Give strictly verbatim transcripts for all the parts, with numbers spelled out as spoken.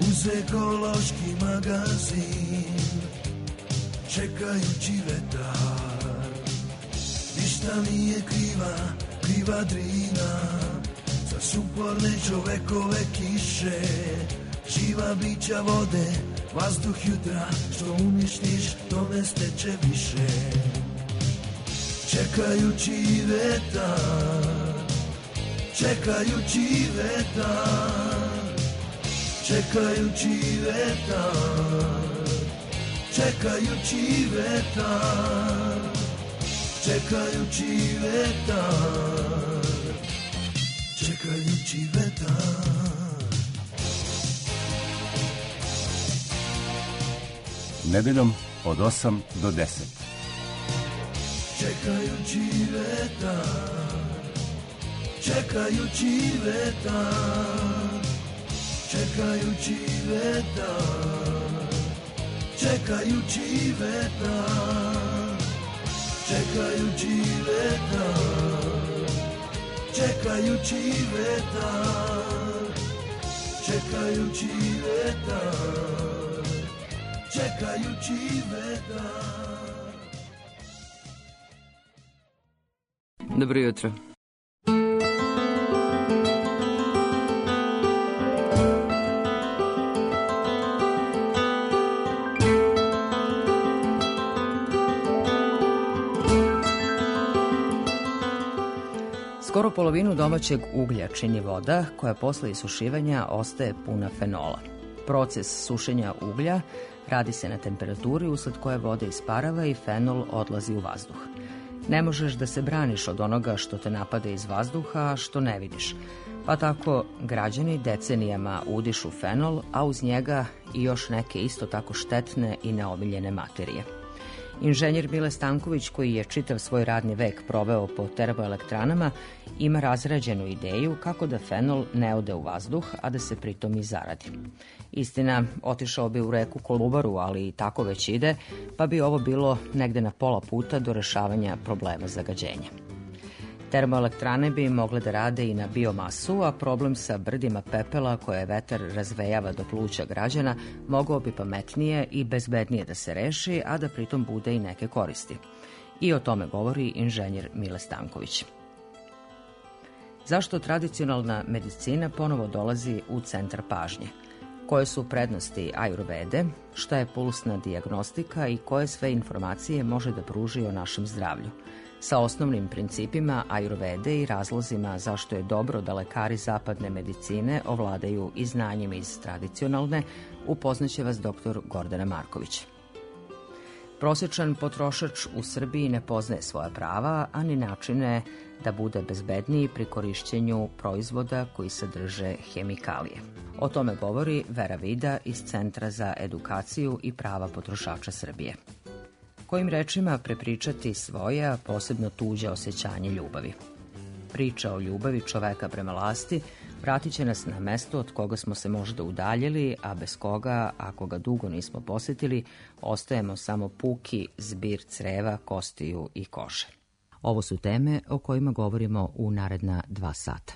uz ekološki magazin, čekajući vetar. Ništa nije kriva, kriva Drina, za suporne čovekove kiše, živa bića vode, vazduh jutra, što uništiš, to ne steče više. Čekajući vetar, čekajući vetar, čekajući vetar, čekajući vetar, čekajući vetar, čekajući vetar. Nedeljom od osam do deset. Čekajući vetar, čekajući vetar, čekajući vetar, čekajući vetar, čekajući vetar, čekajući vetar, čekajući vetar, čekajući vetar. Dobro jutro. Skoro polovinu domaćeg uglja čini voda koja posle isušivanja ostaje puna fenola. Proces sušenja uglja radi se na temperaturi usled koje voda isparava i fenol odlazi u vazduh. Ne možeš da se braniš od onoga što te napade iz vazduha, a što ne vidiš. Pa tako građani decenijama udišu fenol, a uz njega i još neke isto tako štetne i neomiljene materije. Inženjer Mile Stanković, koji je čitav svoj radni vek proveo po termoelektranama, ima razrađenu ideju kako da fenol ne ode u vazduh, a da se pritom i zaradi. Istina, otišao bi u reku Kolubaru, ali i tako već ide, pa bi ovo bilo negde na pola puta do rešavanja problema zagađenja. Termoelektrane bi mogle da rade i na biomasu, a problem sa brdima pepela koje vetar razvejava do pluća građana mogao bi pametnije i bezbednije da se reši, a da pritom bude i neke koristi. I o tome govori inženjer Mile Stanković. Zašto tradicionalna medicina ponovo dolazi u centar pažnje? Koje su prednosti ajurvede, šta je pulsna dijagnostika i koje sve informacije može da pruži o našem zdravlju? Sa osnovnim principima ajurvede i razlozima zašto je dobro da lekari zapadne medicine ovladaju i znanjem iz tradicionalne, upoznaće vas doktor Gordana Marković. Prosječan potrošač u Srbiji ne poznaje svoja prava, a ni načine da bude bezbedniji pri korišćenju proizvoda koji sadrže hemikalije. O tome govori Vera Vida iz Centra za edukaciju i prava potrošača Srbije. Kojim rečima prepričati svoje, a posebno tuđe osjećanje ljubavi? Priča o ljubavi čoveka prema lasti vratit će nas na mesto od koga smo se možda udaljili, a bez koga, ako ga dugo nismo posjetili, ostajemo samo puki zbir creva, kostiju i kože. Ovo su teme o kojima govorimo u naredna dva sata.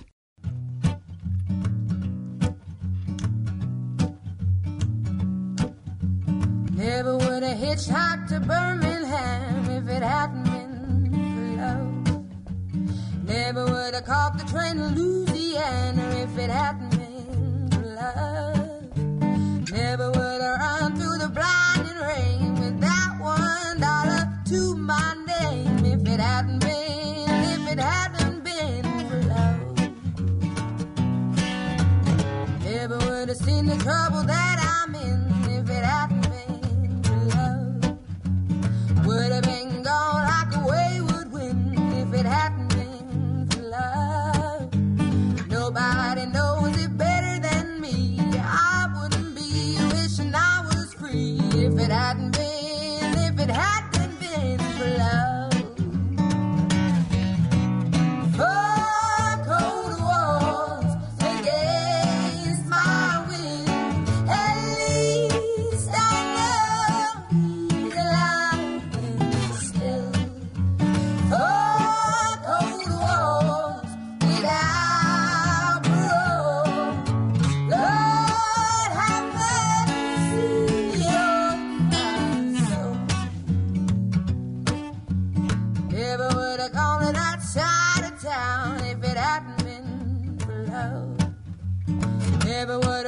Never would have hitchhiked to Birmingham if it hadn't been for love. Never would have caught the train to Louisiana if it hadn't been for love. Never would have run through the blinding rain with that one dollar to my name if it hadn't been, if it hadn't been for love. Never would have seen the trouble that I'm in if it hadn't been. Would have been gone like a wayward wind if it hadn't been for love. Nobody knows it better than me. I wouldn't be wishing I was free if it hadn't been, if it hadn't been for love. Four cold walls against my wind, at least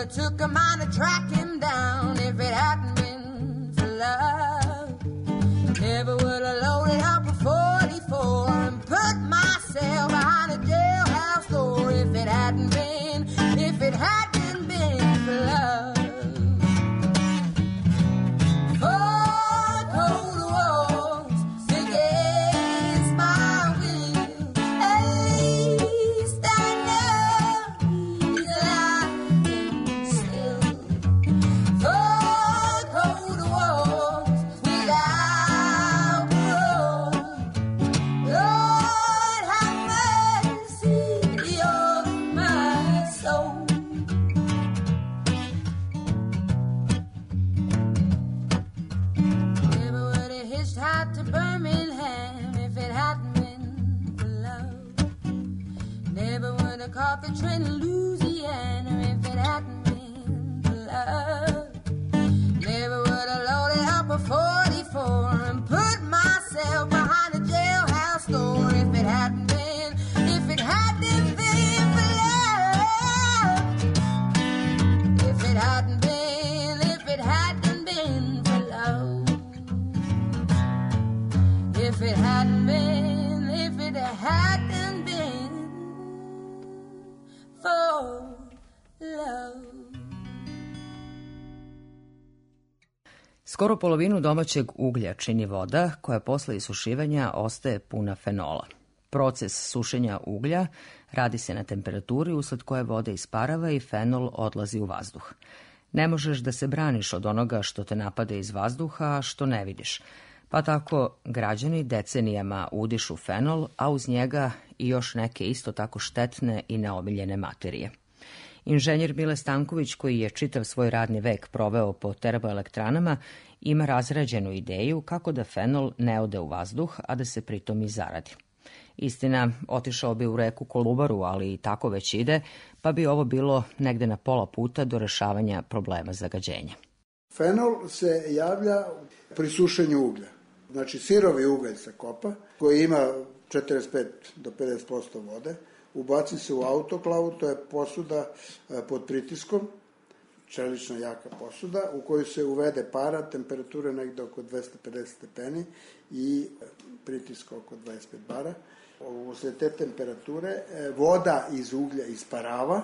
have took a mine to track him down if it hadn't been for love. Never would have loaded up a forty-four and put myself behind a jailhouse door if it hadn't been, if it hadn't been for love. Caught the train to Louisiana if it hadn't been for love. Never would have loaded up a forty-four and put myself behind a jailhouse door if it hadn't been, if it hadn't been for love. If it hadn't been, if it hadn't been for love. If it hadn't been, if it hadn't been for love. Skoro polovinu domaćeg uglja čini voda koja posle isušivanja ostaje puna fenola. Proces sušenja uglja radi se na temperaturi usled koje voda isparava i fenol odlazi u vazduh. Ne možeš da se braniš od onoga što te napade iz vazduha, a što ne vidiš. Pa tako građani decenijama udišu fenol, a uz njega i još neke isto tako štetne i neomiljene materije. Inženjer Mile Stanković, koji je čitav svoj radni vek proveo po termoelektranama, ima razrađenu ideju kako da fenol ne ode u vazduh, a da se pritom i zaradi. Istina, otišao bi u reku Kolubaru, ali i tako već ide, pa bi ovo bilo negde na pola puta do rešavanja problema zagađenja. Fenol se javlja pri sušenju uglja. Znači, sirovi ugalj se kopa, koji ima četrdeset pet do pedeset posto vode, ubaci se u autoklavu, to je posuda pod pritiskom, čelična jaka posuda, u koju se uvede para, temperature negde oko dvesta pedeset stepeni i pritiska oko dvadeset pet bara. Usled te temperature voda iz uglja isparava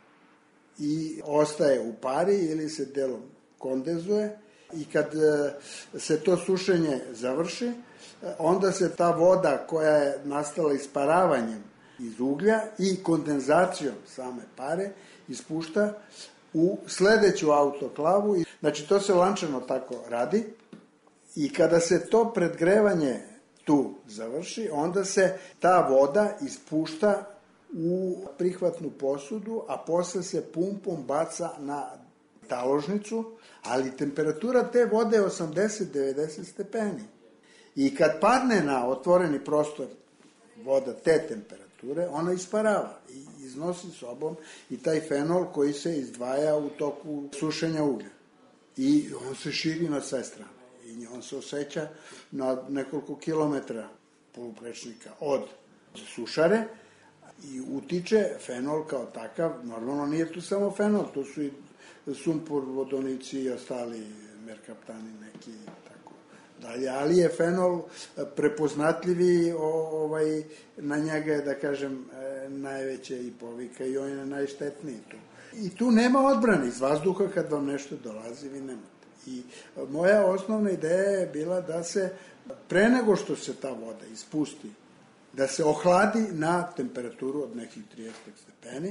i ostaje u pari ili se delom kondenzuje. I kad se to sušenje završi, onda se ta voda koja je nastala isparavanjem iz uglja i kondenzacijom same pare ispušta u sledeću autoklavu. Znači, to se lančano tako radi i kada se to predgrevanje tu završi, onda se ta voda ispušta u prihvatnu posudu, a posle se pumpom baca na taložnicu, ali temperatura te vode je osamdeset do devedeset stepeni. I kad padne na otvoreni prostor voda te temperature, ona isparava i iznosi sobom i taj fenol koji se izdvaja u toku sušenja uglja. I on se širi na sve strane. I on se osjeća na nekoliko kilometra poluprečnika od sušare i utiče fenol kao takav. Normalno nije tu samo fenol, tu su i sumpor, vodonici i ostali merkaptani neki tako dalje, ali je fenol prepoznatljivi, ovaj, na njega je, da kažem, najveće i povika i on je najštetniji tu. I tu nema odbrane iz vazduha, kad vam nešto dolazi, vi nemate. I moja osnovna ideja je bila da se, pre nego što se ta voda ispusti, da se ohladi na temperaturu od nekih trideset stepeni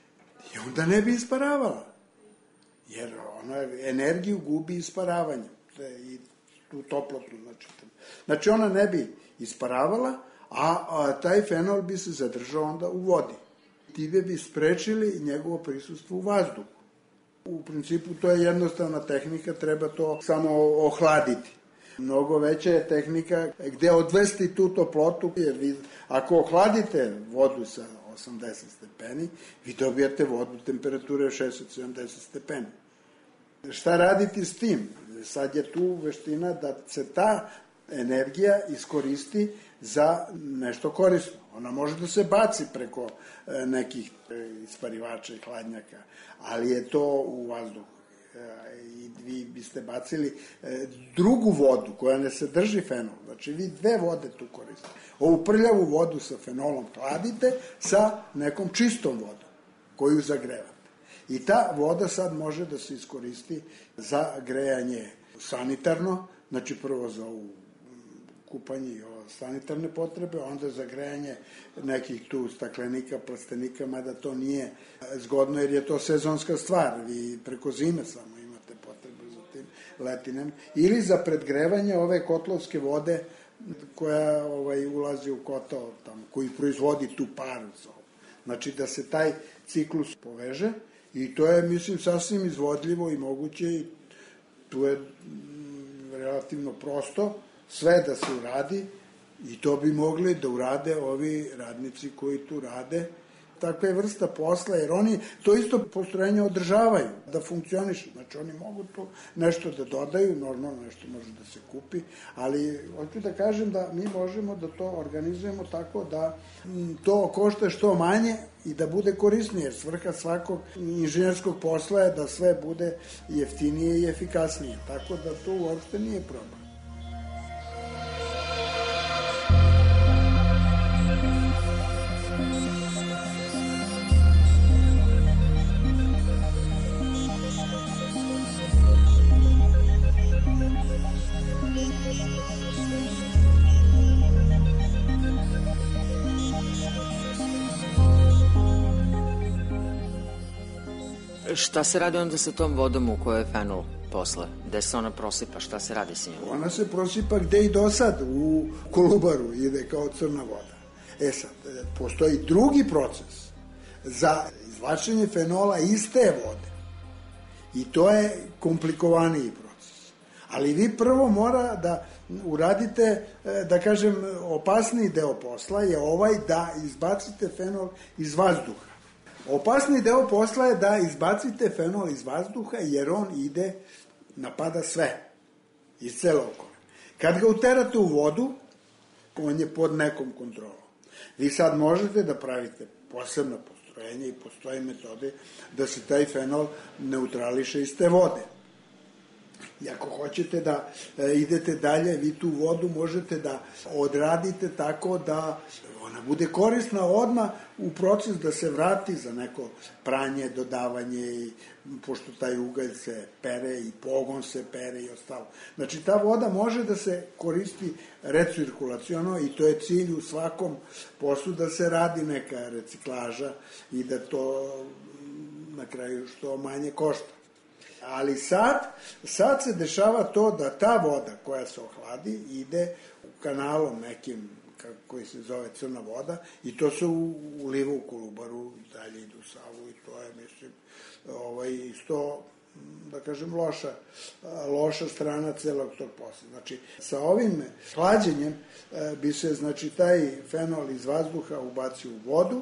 i onda ne bi isparavala. Jer ona energiju gubi isparavanjem i tu toplotu. Znači, znači ona ne bi isparavala, a, a taj fenol bi se zadržao onda u vodi. Time bi sprečili njegovo prisustvo u vazduhu. U principu to je jednostavna tehnika, treba to samo ohladiti. Mnogo veća je tehnika gde odvesti tu toplotu, jer vi, ako ohladite vodu sa osamdeset stepeni, vi dobijate vodu temperature šezdeset do sedamdeset stepeni. Šta raditi s tim? Sad je tu veština da se ta energija iskoristi za nešto korisno. Ona može da se baci preko e, nekih e, isparivača i hladnjaka, ali je to u vazduhu. E, I vi biste bacili e, drugu vodu koja ne sadrži fenol. Znači, vi dve vode tu koristite. Ovu prljavu vodu sa fenolom hladite sa nekom čistom vodom koju zagrevate. I ta voda sad može da se iskoristi za grejanje sanitarno, znači prvo za ovu kupanje i sanitarne potrebe, onda za grejanje nekih tu staklenika, plastenika, mada to nije zgodno jer je to sezonska stvar, vi preko zime samo imate potrebe za tim letinem, ili za predgrevanje ove kotlovske vode koja ovaj, ulazi u kotao tamo, koji proizvodi tu paru. Znači da se taj ciklus poveže i to je, mislim, sasvim izvodljivo i moguće i tu je relativno prosto sve da se uradi i to bi mogli da urade ovi radnici koji tu rade takve vrsta posla, jer oni to isto postrojenje održavaju, da funkcioniše. Znači, oni mogu tu nešto da dodaju, normalno nešto može da se kupi, ali hoću da kažem da mi možemo da to organizujemo tako da to košta što manje i da bude korisnije, jer svrha svakog inženjerskog posla je da sve bude jeftinije i efikasnije, tako da to uopšte nije problem. Šta se radi onda sa tom vodom u kojoj je fenol posle? Gde se ona prosipa? Šta se radi sa njom? Ona se prosipa gde i do sad, u Kolubaru ide kao crna voda. E sad, postoji drugi proces za izvlačenje fenola iz te vode. I to je komplikovaniji proces. Ali vi prvo mora da uradite, da kažem, opasniji deo posla je ovaj da izbacite fenol iz vazduha. Opasni deo posla je da izbacite fenol iz vazduha jer on ide, napada sve, iz cele okoline. Kad ga uterate u vodu, on je pod nekom kontrolom. Vi sad možete da pravite posebno postrojenje i postoje metode da se taj fenol neutrališe iz te vode. I ako hoćete da e, idete dalje, vi tu vodu možete da odradite tako da ona bude korisna odmah u proces da se vrati za neko pranje, dodavanje, i, pošto taj ugalj se pere i pogon se pere i ostalo. Znači, ta voda može da se koristi recirkulaciono i to je cilj u svakom poslu da se radi neka reciklaža i da to na kraju što manje košta. Ali sad, sad se dešava to da ta voda koja se ohladi ide u kanalom nekim koji se zove crna voda i to se uliva u Kolubaru, dalje idu u Savu i to je, mislim, ovaj, isto, da kažem, loša, loša strana celog tog posla. Znači, sa ovim hlađenjem bi se, znači, taj fenol iz vazduha ubacio u vodu,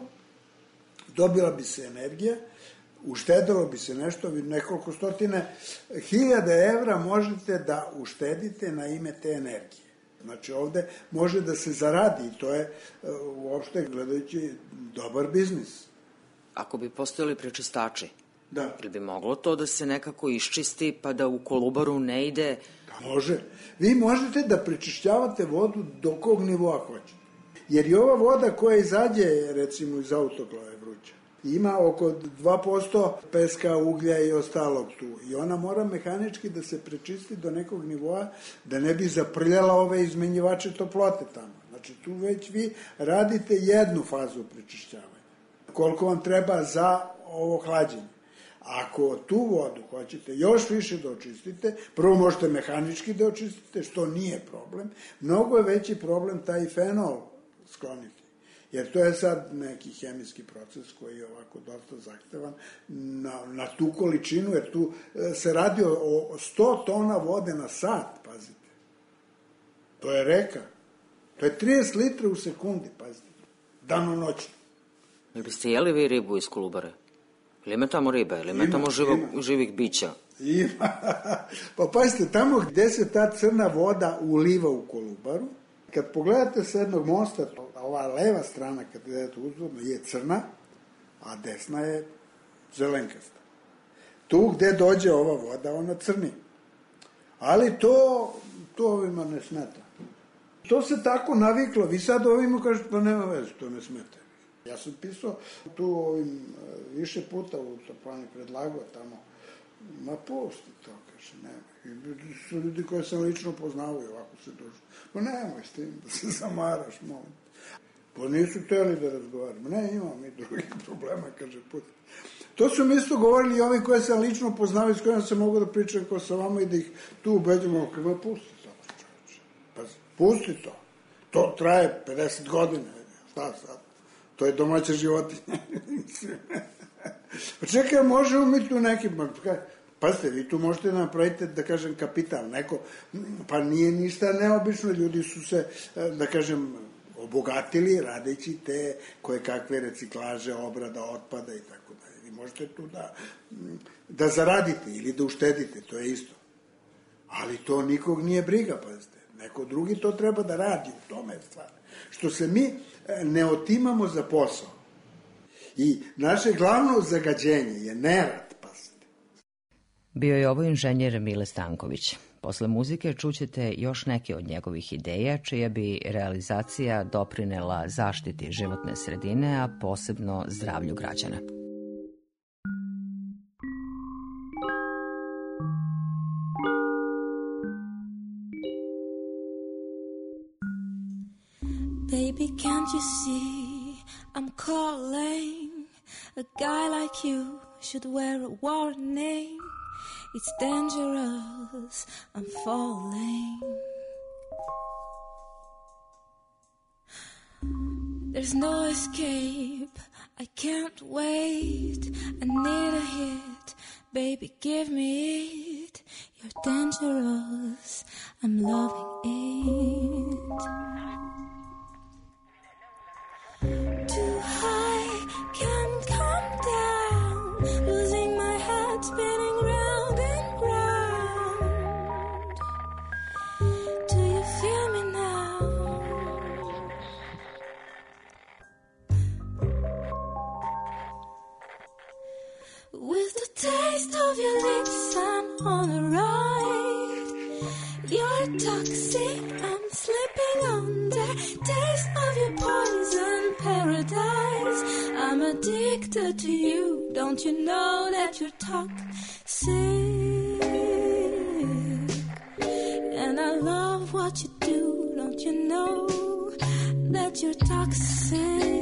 dobila bi se energija, uštedilo bi se nešto, nekoliko stotine hiljade evra možete da uštedite na ime te energije. Znači, ovde može da se zaradi i to je uopšte gledajući dobar biznis. Ako bi postojali prečistači, da. Ili bi moglo to da se nekako iščisti pa da u Kolubaru ne ide? Da, može. Vi možete da prečišćavate vodu do kog nivoa hoćete. Jer i ova voda koja izađe, recimo, iz autoklave vruća, ima oko dva posto peska, uglja i ostalog tu. I ona mora mehanički da se prečisti do nekog nivoa da ne bi zaprljala ove izmenjivače toplote tamo. Znači, tu već vi radite jednu fazu prečišćavanja. Koliko vam treba za ovo hlađenje. Ako tu vodu hoćete još više da očistite, prvo možete mehanički da očistite, što nije problem. Mnogo je veći problem taj fenol skloniti. Jer to je sad neki hemijski proces koji je ovako dosta zahtevan na, na tu količinu, jer tu se radi o, o sto tona vode na sat, pazite. To je reka. To je trideset litra u sekundi, pazite. Dano-noćno. Ili biste jeli vi ribu iz Kolubare? Ili ima tamo riba? Ili ima tamo živo, živih bića? Ima. Pa pazite, tamo gde se ta crna voda uliva u Kolubaru, kad pogledate s jednog mosta ova leva strana, kad gledate uzvodno, je crna, a desna je zelenkasta. Tu gde dođe ova voda, ona crni. Ali to, to ovima ne smeta. To se tako naviklo. Vi sad ovima kažete, pa nema veze, to ne smeta. Ja sam pisao tu ovim više puta u Toplani, predlagao tamo, ma pusti to, kaže, nema. I su ljudi koje sam lično poznao i ovako se došli. Pa nemoj s tim da se zamaraš, molim. Pa nisu hteli da razgovaramo. Ne, imamo mi drugih problema, kaže, pusti. To su mi isto govorili i ovi koje sam lično poznao i s kojima sam mogu da pričam ko sa vama i da ih tu ubeđamo, kako pusti to, čovječe. Pa pusti to. To traje pedeset godina, šta sad? To je domaća životinja. Pa čekaj, možemo mi tu neki... Pazite, vi tu možete napraviti, da kažem, kapital. Neko, pa nije ništa neobično. Ljudi su se, da kažem, obogatili radeći te koje kakve reciklaže, obrada, otpada i tako dalje. Vi možete tu da, da zaradite ili da uštedite, to je isto. Ali to nikog nije briga, pazite. Neko drugi to treba da radi, u tome je stvar. Što se mi ne otimamo za posao. I naše glavno zagađenje je nerad, pazite. Bio je ovo inženjer Mile Stanković. Posle muzike čućete još neke od njegovih ideja, čija bi realizacija doprinela zaštiti životne sredine, a posebno zdravlju građana. Baby, can't you see I'm calling? A guy like you should wear a warning. It's dangerous, I'm falling. There's no escape, I can't wait. I need a hit, baby, give me it. You're dangerous, I'm loving it. Too high, can't come down. Losing my head, spinning round and round. Do you feel me now? With the taste of your lips, I'm on a ride. You're toxic, I'm slipping under. Taste of your poison paradise. I'm addicted to you. Don't you know that you're toxic? And I love what you do. Don't you know that you're toxic?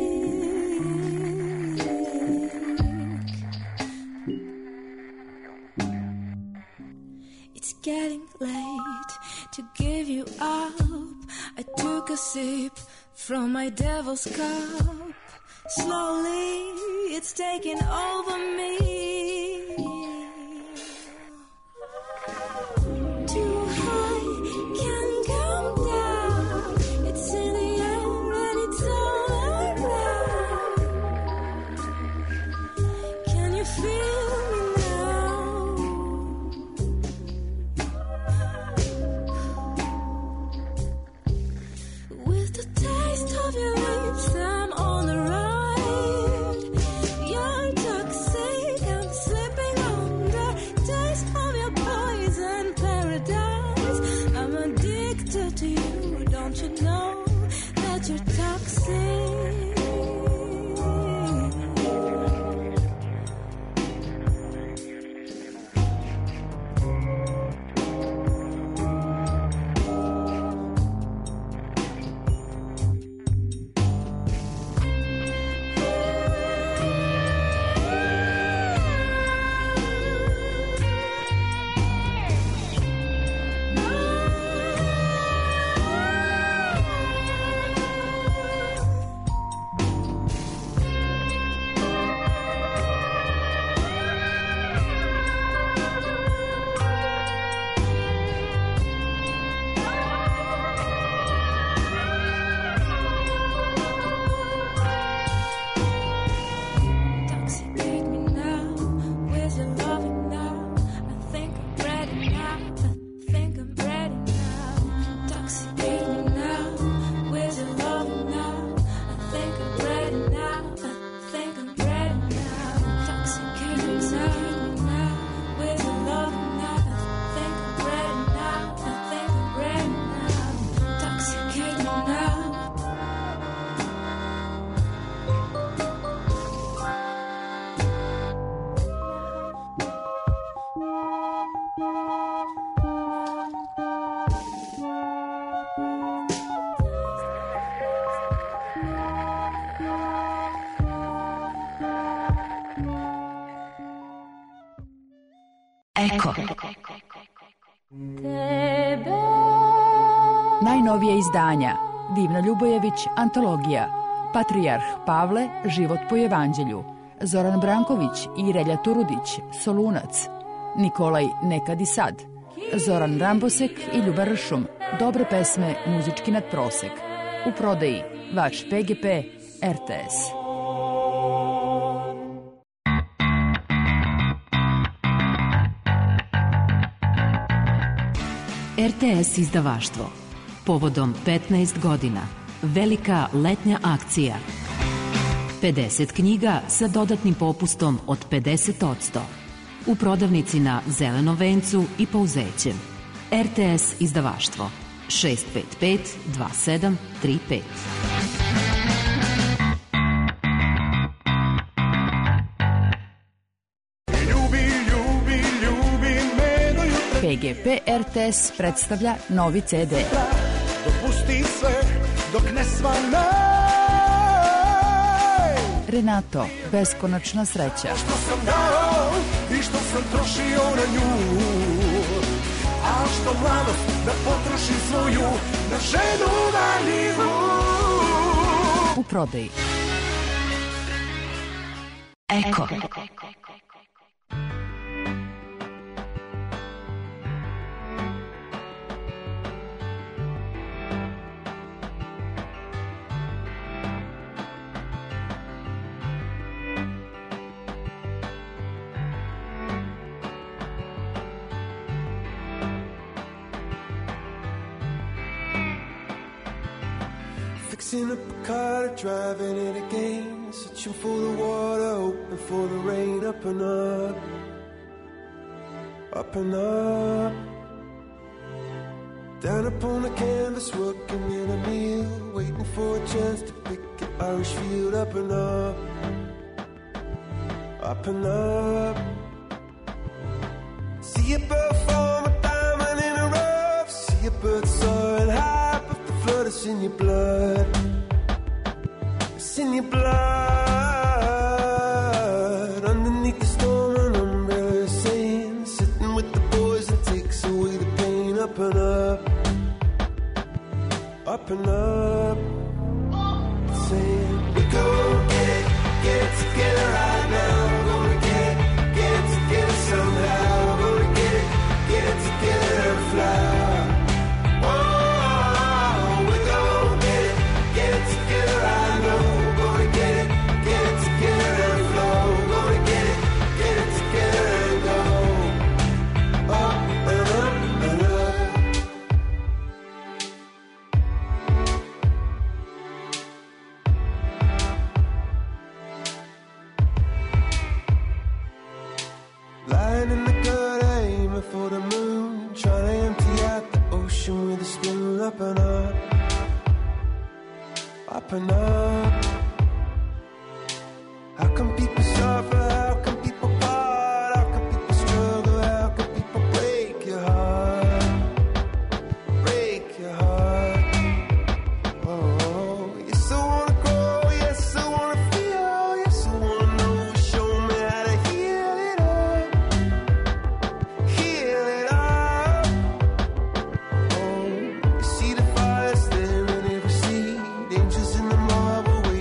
It's getting late to give you up. I took a sip from my devil's cup. Slowly, it's taking over me. Too high, can't come down. It's in the air and it's all around. Can you feel me now? With the taste of your lips, I'm on the ride. Eko. Najnovije izdanja: Divna Ljubojević, antologija, Patrijarh Pavle, život po evanđelju, Zoran Branković i Relja Turudić, Solunac, Nikolaj Nekad i sad, Zoran Rambosek i Ljuba Ršum, dobre pesme, muzički nadprosek. U prodaji vaš P G P R T S. R T S izdavaštvo. Povodom petnaest godina. Velika letnja akcija. pedeset knjiga sa dodatnim popustom od pedeset posto. U prodavnici na Zelenom vencu i Pouzećem. R T S izdavaštvo. šest pet pet dva sedam tri pet. P G P R T S predstavlja novi C D. Dopusti sve dok ne svane. Renato, beskonačna sreća. Što sam dao i što sam trošio na nju, a što mladost da potrošim svoju na ženu valjivu. U prodaji. Eko. Fixing up a car, driving it again, searching for the water, hoping for the rain. Up and up, up and up, down upon the canvas, working in a meal, waiting for a chance to pick an Irish field. Up and up, up and up, see a bird form a diamond in a rough, see a bird soaring high, but the flood is in your blood. It's in your blood. Underneath the storm, an umbrella saying, sitting with the boys and takes away the pain. Up and up, up and up, saying, we gon' get it, get it together right now. We're gonna get it, get it together somehow. We're gonna get it, get it together and fly. Lying in the gutter, aiming for the moon, trying to empty out the ocean with a spoon. Up and up, up and up. How come people suffer? How come people part? How come people struggle? How come people break your heart? Break your heart. Oh, yes I wanna grow, yes I wanna feel, yes I wanna know. Show me how to heal it up, heal it up. Oh, you see the fires there in every seed, angels in the marble.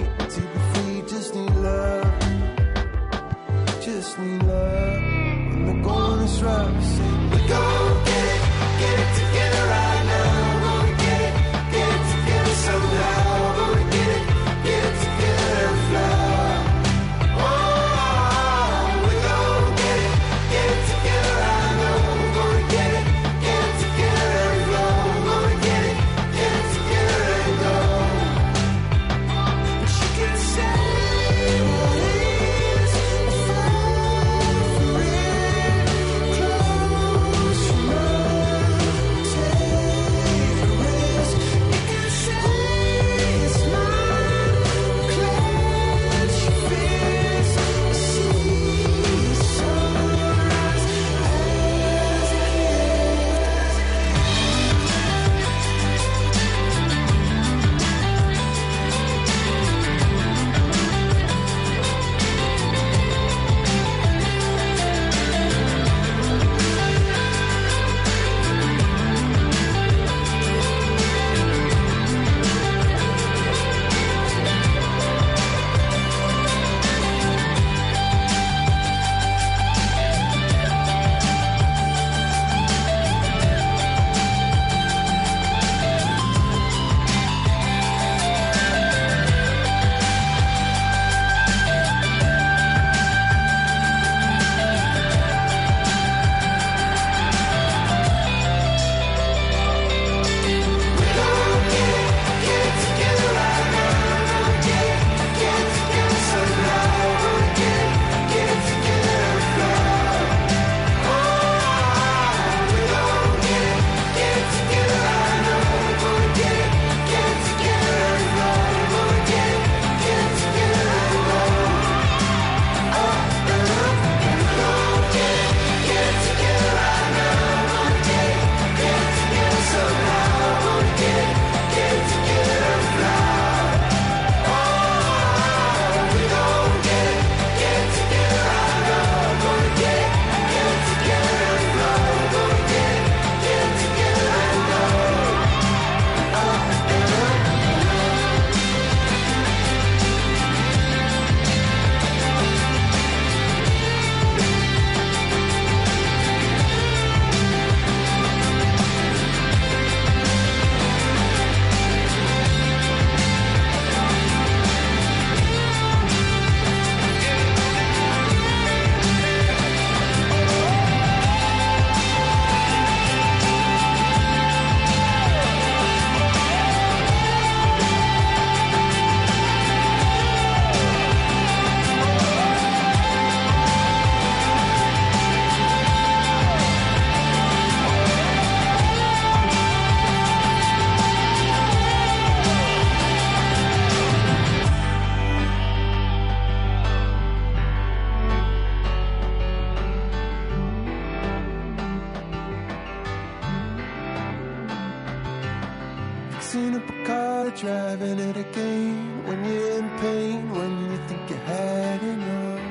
in a car, driving it again. When you're in pain, when you think you had enough.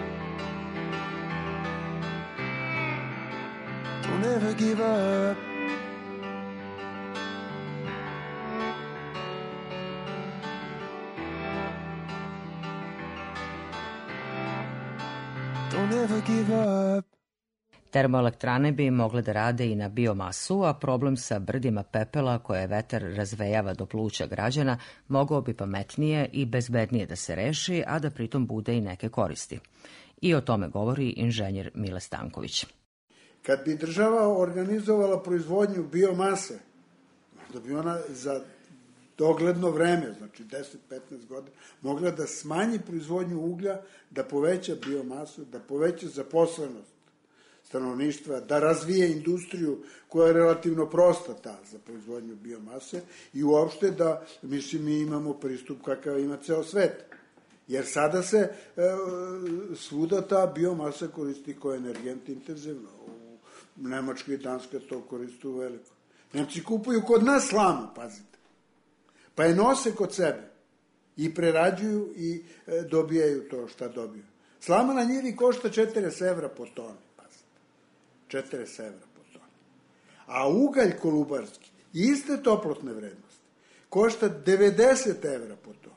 Don't ever give up. Don't ever give up. Termoelektrane bi mogle da rade i na biomasu, a problem sa brdima pepela koje vetar razvejava do pluća građana mogao bi pametnije i bezbednije da se reši, a da pritom bude i neke koristi. I o tome govori inženjer Mile Stanković. Kad bi država organizovala proizvodnju biomase, da bi ona za dogledno vreme, znači deset do petnaest godina, mogla da smanji proizvodnju uglja, da poveća biomasu, da poveća zaposlenost stanovništva, da razvije industriju koja je relativno prosta ta za proizvodnju biomase i uopšte da, mislim, mi imamo pristup kakav ima ceo svet. Jer sada se e, svuda ta biomasa koristi kao energent intenzivno. U Nemačkoj i Danskoj to koristi u veliko. Nemci kupuju kod nas slamu, pazite. Pa je nose kod sebe i prerađuju i e, dobijaju to šta dobiju. Slama na njivi košta četrdeset evra po toni, pazite. četrdeset evra po toni. A ugalj kolubarski, iste toplotne vrednosti, košta devedeset evra po toni.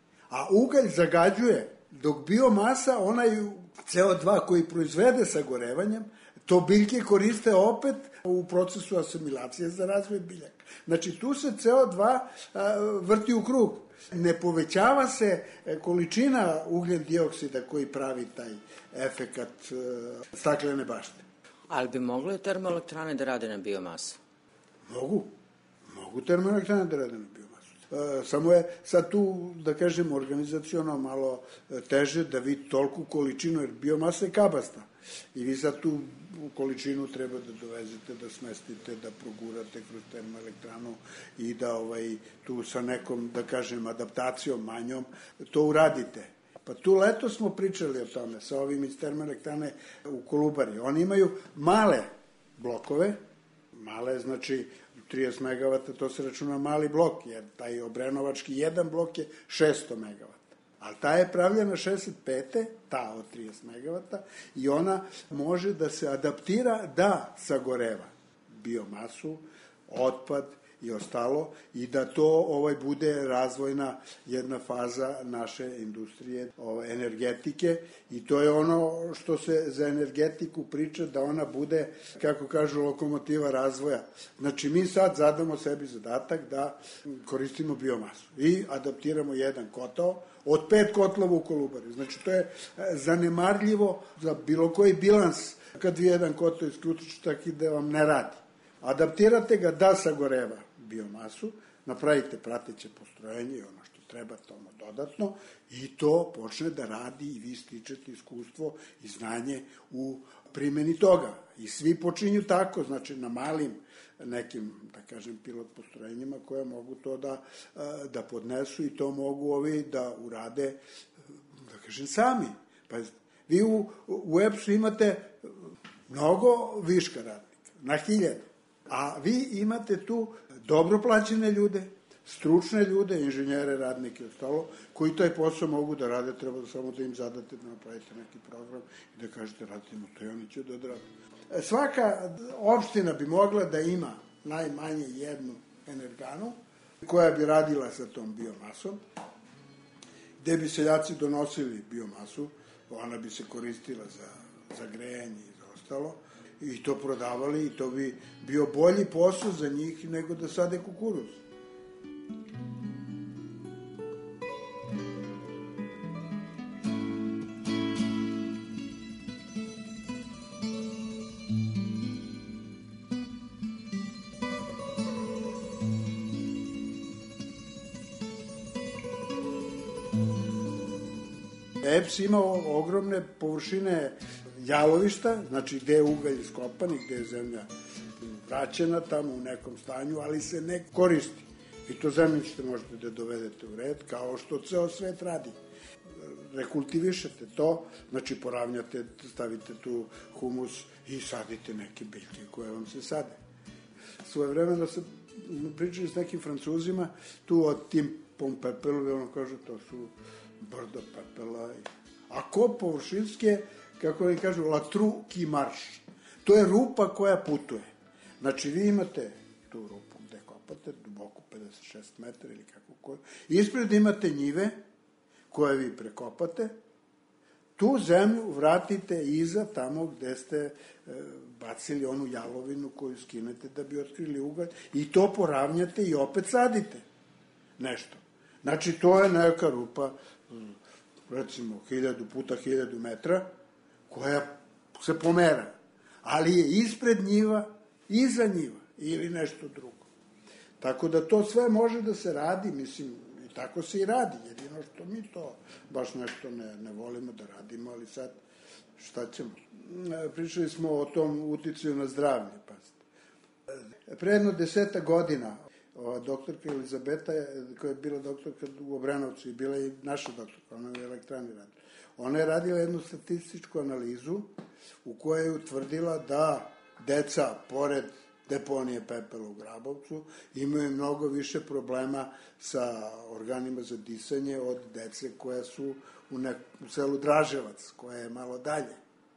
A ugalj zagađuje, dok biomasa, onaj C O dva koji proizvede sagorevanjem, to biljke koriste opet u procesu asimilacije za razvoj biljaka. Znači, tu se C O dva a, vrti u krug. Ne povećava se količina ugljen dioksida koji pravi taj efekat a, staklene bašte. Ali bi mogle termoelektrane da rade na biomasu? Mogu. Mogu termoelektrane da rade na biomasu. E, samo je sad tu, da kažem, organizaciono malo teže da vi tolku količinu, jer biomasa je kabasta. I vi sad tu količinu treba da dovezete, da smestite, da progurate kroz termoelektranu i da ovaj, tu sa nekom, da kažem, adaptacijom manjom to uradite. Pa tu leto smo pričali o tome sa ovim iz termoelektrane u Kolubari. Oni imaju male blokove, male, znači trideset megavata, to se računa mali blok, jer taj obrenovački jedan blok je šesto megavata. Ali ta je pravljena šezdeset pete, ta od trideset megavata, i ona može da se adaptira da sagoreva biomasu, otpad i ostalo, i da to ovaj bude razvojna jedna faza naše industrije, ovaj, energetike, i to je ono što se za energetiku priča, da ona bude, kako kažu, lokomotiva razvoja. Znači, mi sad zadamo sebi zadatak da koristimo biomasu i adaptiramo jedan kotao od pet kotlova u Kolubari. Znači, to je zanemarljivo za bilo koji bilans kad vi jedan kotao isključiš tako da vam ne radi. Adaptirate ga da sagoreva biomasu, napravite prateće postrojenje i ono što treba tomu dodatno, i to počne da radi i vi stičete iskustvo i znanje u primjeni toga. I svi počinju tako, znači na malim nekim, da kažem, pilot postrojenjima koje mogu to da, da podnesu, i to mogu ovi da urade, da kažem, sami. Pa vi u, u E P S-u imate mnogo viška radnika, na hiljade. A vi imate tu dobro plaćene ljude, stručne ljude, inženjere, radnike i ostalo, koji taj posao mogu da rade, treba da samo da im zadate, da napravite neki program i da kažete radimo to i oni će da odrade. Svaka opština bi mogla da ima najmanje jednu energanu koja bi radila sa tom biomasom, gde bi seljaci donosili biomasu, ona bi se koristila za, za grejanje i za ostalo, i to prodavali, i to bi bio bolji posao za njih nego da sade kukuruz. E P S ima ogromne površine jalovišta, znači gde je ugalj iskopan i gde je zemlja vraćena tamo u nekom stanju, ali se ne koristi. I to zemljište možete da dovedete u red, kao što ceo svet radi. Rekultivišete to, znači poravnjate, stavite tu humus i sadite neke biljke koje vam se sade. Svojevremeno sam pričali s nekim Francuzima tu o tim pom pepelu i ono kaže to su brdo pepela. A ko površinske, kako oni kažu, la trou qui marche. To je rupa koja putuje. Znači vi imate tu rupu gde kopate, duboko pedeset šest metara ili kako koju. Ispred imate njive koje vi prekopate. Tu zemlju vratite iza tamo gde ste e, bacili onu jalovinu koju skinete da bi otkrili ugalj i to poravnjate i opet sadite nešto. Znači to je neka rupa, recimo hiljadu puta hiljadu metra, koja se pomera, ali je ispred njiva, iza njiva ili nešto drugo. Tako da to sve može da se radi, mislim, i tako se i radi, jedino što mi to baš nešto ne, ne volimo da radimo, ali sad šta ćemo? Pričali smo o tom uticaju na zdravlje, pazite. Pre jedno deseta godina, ova doktorka Elizabeta, koja je bila doktorka u Obrenovcu i bila je naša doktorka, ona je u elektrani radila. Ona je radila jednu statističku analizu u kojoj je utvrdila da deca, pored deponije pepela u Grabovcu, imaju mnogo više problema sa organima za disanje od dece koja su u, nek, u selu Draževac, koja je malo dalje.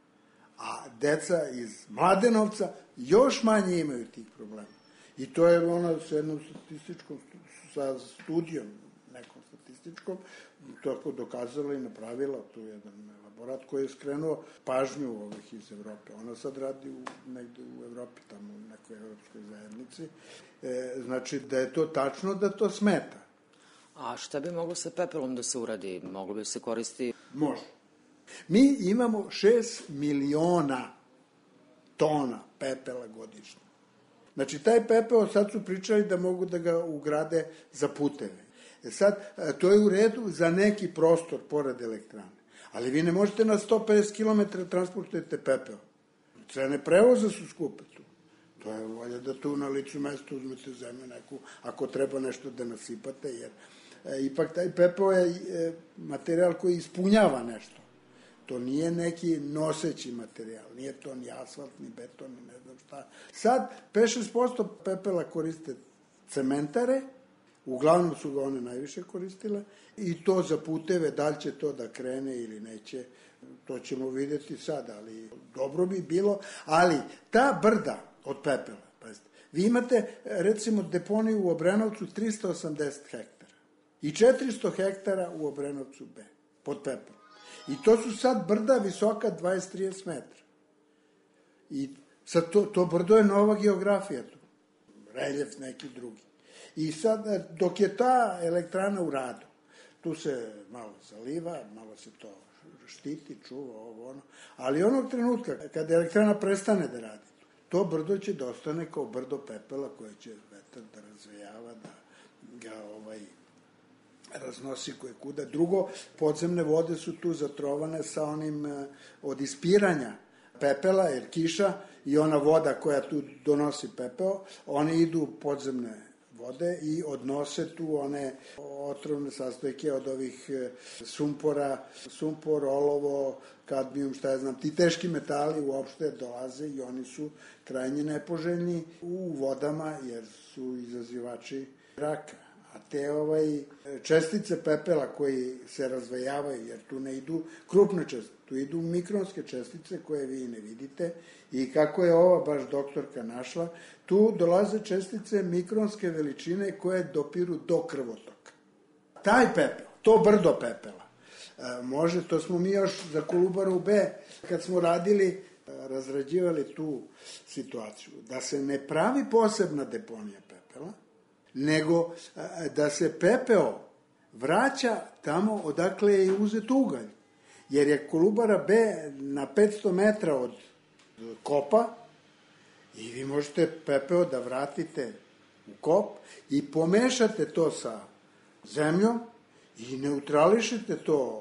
A deca iz Mladenovca još manje imaju tih problema. I to je ona sa jednom statističkom, sa studijom nekom statističkom, tako dokazala i napravila tu jedan laborat koji je skrenuo pažnju ovih iz Evrope. Ona sad radi u, negde u Evropi, tamo u nekoj evropskoj zajednici. E, znači da je to tačno da to smeta. A šta bi moglo sa pepelom da se uradi? Moglo bi se koristiti? Može. Mi imamo šest miliona tona pepela godišnje. Znači, taj pepeo sad su pričali da mogu da ga ugrade za puteve. E sad, to je u redu za neki prostor pored elektrane. Ali vi ne možete na sto pedeset kilometara transportujete pepeo. Cene prevoza su skupe tu. To je volja da tu na licu mestu uzmete zemlju neku, ako treba nešto da nasipate, jer e, ipak taj pepeo je e, materijal koji ispunjava nešto. To nije neki noseći materijal, nije to ni asfalt, ni beton, ni ne znam šta. Sad, pet do šest posto pepela koriste cementare, uglavnom su ga one najviše koristile, i to za puteve, da li će to da krene ili neće, to ćemo videti sad, ali dobro bi bilo, ali ta brda od pepela, pazite, vi imate, recimo, deponiju u Obrenovcu trista osamdeset hektara i četiristo hektara u Obrenovcu B, pod pepelom. I to su sad brda visoka dvadeset do trideset metra. I sad to, to brdo je nova geografija tu. Reljef neki drugi. I sad, dok je ta elektrana u radu, tu se malo zaliva, malo se to štiti, čuva, ovo, ono. Ali onog trenutka, kada elektrana prestane da radi, to brdo će da ostane kao brdo pepela koje će vetar da razvejava, da ga ovaj... raznosi koje kuda. Drugo, podzemne vode su tu zatrovane sa onim od ispiranja pepela, jer kiša i ona voda koja tu donosi pepeo, one idu u podzemne vode i odnose tu one otrovne sastojke od ovih sumpora, sumpor, olovo, kadmijum, šta ja znam, ti teški metali uopšte dolaze i oni su krajnje nepoželjni u vodama jer su izazivači raka. A te ovaj, čestice pepela koji se razvejavaju, jer tu ne idu krupne čestice, tu idu mikronske čestice koje vi ne vidite i kako je ova baš doktorka našla, tu dolaze čestice mikronske veličine koje dopiru do krvotoka. Taj pepel, to brdo pepela, može, to smo mi još za Kolubaru B, kad smo radili, razrađivali tu situaciju, da se ne pravi posebna deponija pepela, nego da se pepeo vraća tamo odakle je uzet ugalj. Jer je Kolubara B na petsto metra od kopa i vi možete pepeo da vratite u kop i pomešate to sa zemljom i neutrališete to,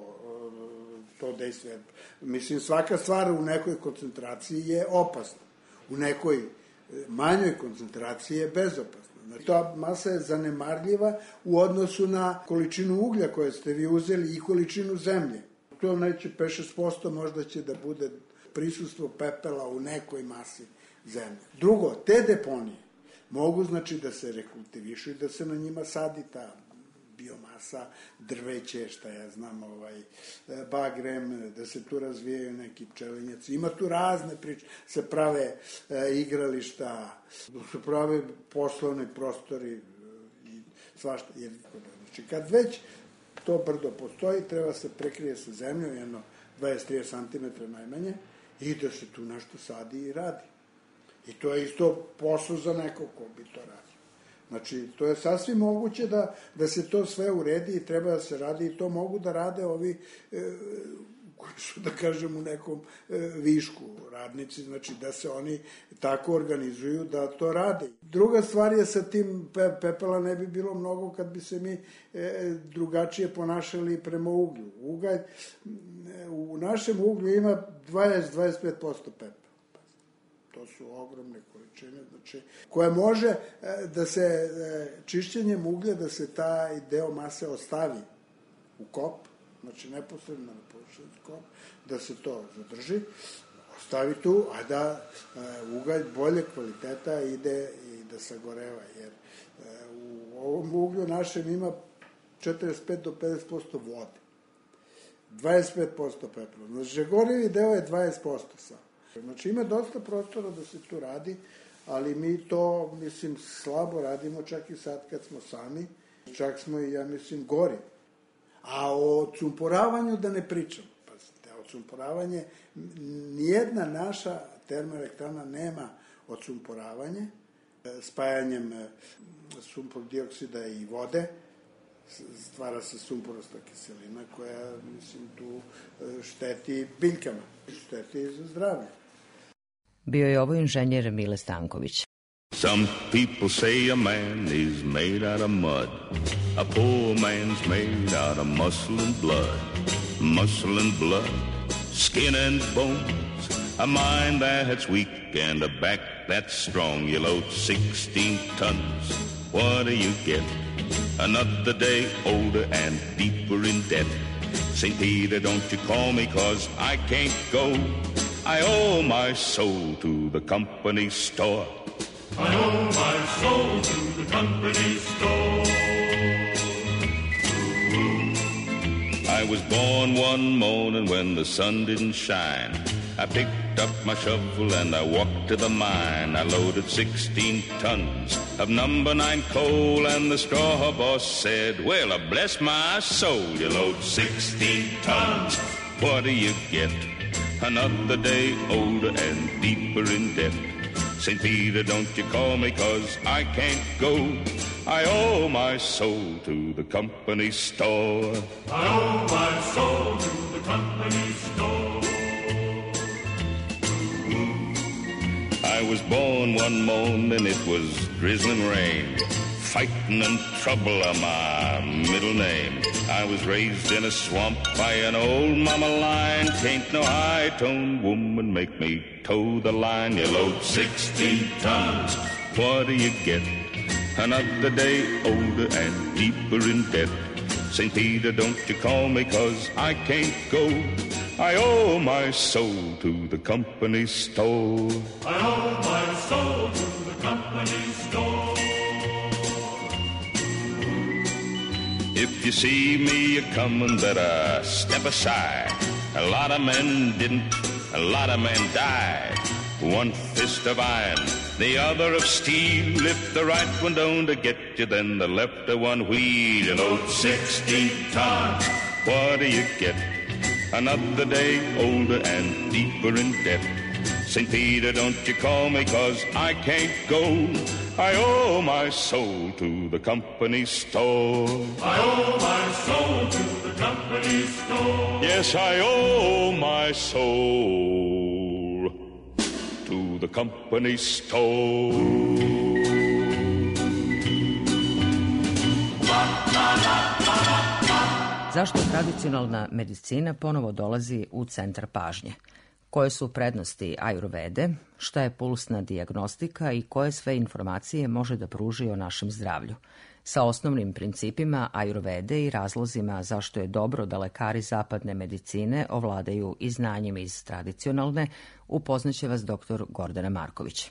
to dejstvo. Mislim, svaka stvar u nekoj koncentraciji je opasna. U nekoj manjoj koncentraciji je bezopasna. Ta masa je zanemarljiva u odnosu na količinu uglja koje ste vi uzeli i količinu zemlje. To neće pet do šest posto možda će da bude prisustvo pepela u nekoj masi zemlje. Drugo, te deponije mogu znači da se rekultivišu i da se na njima sadi ta biomasa, drveće, šta ja znam, ovaj, bagrem, da se tu razvijaju neki pčelinjaci. Ima tu razne priče, se prave e, igrališta, se prave poslovni prostori i svašta. Jer, znači, kad već to brdo postoji, treba se prekrije sa zemljom, jedno dvadeset do trideset centimetara najmanje, i da se tu nešto sadi i radi. I to je isto posao za nekog ko bi to radio. Znači, to je sasvim moguće da, da se to sve uredi i treba da se radi i to mogu da rade ovi e, koji su, da kažem, u nekom e, višku radnici, znači da se oni tako organizuju da to rade. Druga stvar je sa tim pe, pepela ne bi bilo mnogo kad bi se mi e, drugačije ponašali prema uglju. Ugalj, e, u našem uglju ima dvadeset do dvadeset pet posto pepela. To su ogromne količine, znači, koje može da se čišćenjem uglja, da se taj deo mase ostavi u kop, znači neposredno na površini kop, da se to zadrži, ostavi tu, a da ugalj bolje kvaliteta ide i da sagoreva, jer u ovom uglju našem ima četrdeset pet do pedeset posto vode, dvadeset pet posto pepela, znači gorivi deo je dvadeset posto sam. Znači ima dosta prostora da se tu radi, ali mi to, mislim, slabo radimo čak i sad kad smo sami, čak smo i, ja mislim, gori. A o odsumporavanju da ne pričam. Pazite, odsumporavanje, nijedna naša termoelektrana nema odsumporavanje, spajanjem sumpor dioksida i vode, stvara se sumporasta kiselina koja, mislim, tu šteti biljkama, šteti za zdravlje. Bio je ovo inženjer Mile Stanković. Some people say a man is made out of mud. A poor man's made out of muscle and blood. Muscle and blood, skin and bones. A mind that's weak and a back that's strong. You load sixteen tons. What do you get? Another day older and deeper in debt. Saint Peter, don't you call me, 'cause I can't go. I owe my soul to the company store. I owe my soul to the company store. I was born one morning when the sun didn't shine. I picked up my shovel and I walked to the mine. I loaded sixteen tons of number nine coal, and the straw boss said, well, bless my soul, you load sixteen tons. What do you get? Another day older and deeper in debt. Saint Peter, don't you call me, 'cause I can't go. I owe my soul to the company store. I owe my soul to the company store. I was born one morning, it was drizzling rain. Fighting and trouble are my middle name. I was raised in a swamp by an old mama line. Can't no high-toned woman make me toe the line. You load sixteen tons, what do you get? Another day older and deeper in debt. Saint Peter, don't you call me, 'cause I can't go. I owe my soul to the company store. I owe my soul to the company store. If you see me a-comin', better step aside. A lot of men didn't, a lot of men died. One fist of iron, the other of steel. If the right one don't get you, then the left of one wheel. You load sixteen tons, what do you get? Another day older and deeper in debt. Saint Peter, don't you call me, 'cause I can't go. I owe my soul to the company store. I owe my soul to the company store. Yes, I owe my soul to the company store. Zašto tradicionalna medicina ponovo dolazi u centar pažnje? Koje su prednosti ajurvede, šta je pulsna dijagnostika i koje sve informacije može da pruži o našem zdravlju? Sa osnovnim principima ajurvede i razlozima zašto je dobro da lekari zapadne medicine ovladaju i znanjem iz tradicionalne, upoznaće vas doktor Gordana Marković.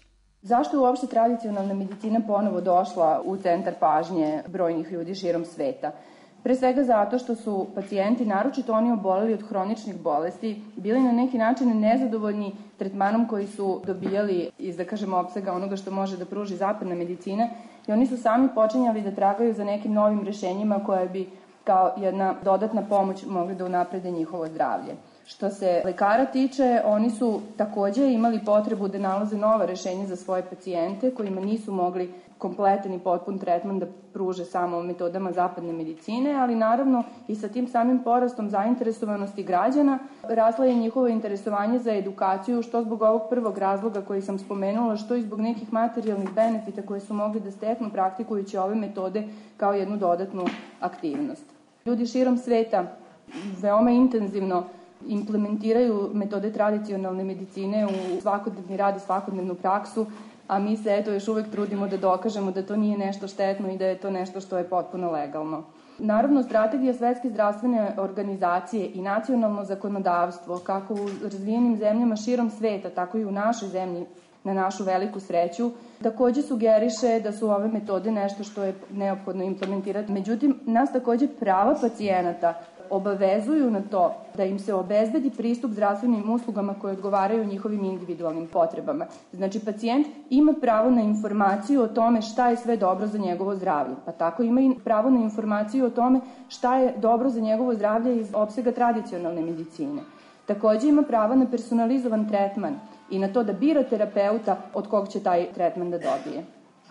Zašto je uopšte tradicionalna medicina ponovo došla u centar pažnje brojnih ljudi širom sveta? Pre svega zato što su pacijenti, naročito oni oboleli od hroničnih bolesti, bili na neki način nezadovoljni tretmanom koji su dobijali iz, da kažemo, opsega onoga što može da pruži zapadna medicina i oni su sami počinjali da tragaju za nekim novim rešenjima koje bi kao jedna dodatna pomoć mogli da unaprede njihovo zdravlje. Što se lekara tiče, oni su takođe imali potrebu da nalaze nova rešenja za svoje pacijente kojima nisu mogli kompletan i potpun tretman da pruže samo metodama zapadne medicine, ali naravno i sa tim samim porastom zainteresovanosti građana rasla je njihovo interesovanje za edukaciju, što zbog ovog prvog razloga koji sam spomenula, što i zbog nekih materijalnih benefita koje su mogli da steknu praktikujući ove metode kao jednu dodatnu aktivnost. Ljudi širom sveta veoma intenzivno implementiraju metode tradicionalne medicine u svakodnevni rad i svakodnevnu praksu, a mi se eto još uvek trudimo da dokažemo da to nije nešto štetno i da je to nešto što je potpuno legalno. Naravno, strategija Svetske zdravstvene organizacije i nacionalno zakonodavstvo, kako u razvijenim zemljama širom sveta, tako i u našoj zemlji, na našu veliku sreću, takođe sugeriše da su ove metode nešto što je neophodno implementirati. Međutim, nas takođe prava pacijenata obavezuju na to da im se obezbedi pristup zdravstvenim uslugama koje odgovaraju njihovim individualnim potrebama. Znači, pacijent ima pravo na informaciju o tome šta je sve dobro za njegovo zdravlje, pa tako ima i pravo na informaciju o tome šta je dobro za njegovo zdravlje iz opsega tradicionalne medicine. Takođe ima pravo na personalizovan tretman i na to da bira terapeuta od kog će taj tretman da dobije.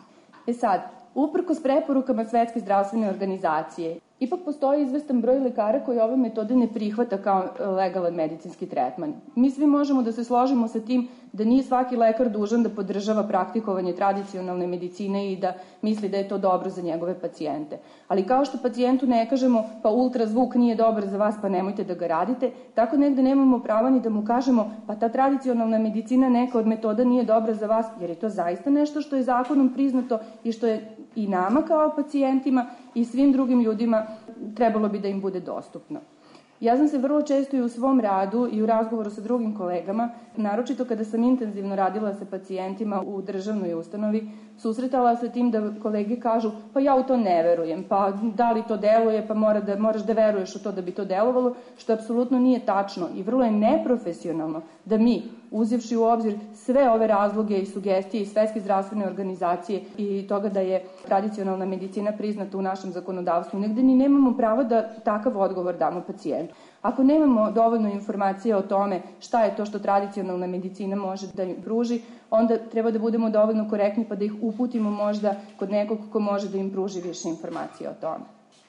E sad, uprkos preporukama Svetske zdravstvene organizacije, ipak postoji izvestan broj lekara koji ove metode ne prihvata kao legalan medicinski tretman. Mi svi možemo da se složimo sa tim da nije svaki lekar dužan da podržava praktikovanje tradicionalne medicine i da misli da je to dobro za njegove pacijente. Ali kao što pacijentu ne kažemo pa ultrazvuk nije dobar za vas pa nemojte da ga radite, tako negde nemamo prava ni da mu kažemo pa ta tradicionalna medicina neka od metoda nije dobra za vas, jer je to zaista nešto što je zakonom priznato i što je i nama kao pacijentima i svim drugim ljudima trebalo bi da im bude dostupno. Ja sam se vrlo često i u svom radu i u razgovoru sa drugim kolegama, naročito kada sam intenzivno radila sa pacijentima u državnoj ustanovi, susretala sa tim da kolege kažu pa ja u to ne verujem, pa da li to deluje, pa mora da, moraš da veruješ u to da bi to delovalo, što apsolutno nije tačno i vrlo je neprofesionalno da mi, uzevši u obzir sve ove razloge i sugestije iz Svetske zdravstvene organizacije i toga da je tradicionalna medicina priznata u našem zakonodavstvu, negde ni nemamo pravo da takav odgovor damo pacijentu. Ako nemamo dovoljno informacije o tome šta je to što tradicionalna medicina može da im pruži, onda treba da budemo dovoljno korektni pa da ih uputimo možda kod nekog ko može da im pruži više informacije o tome.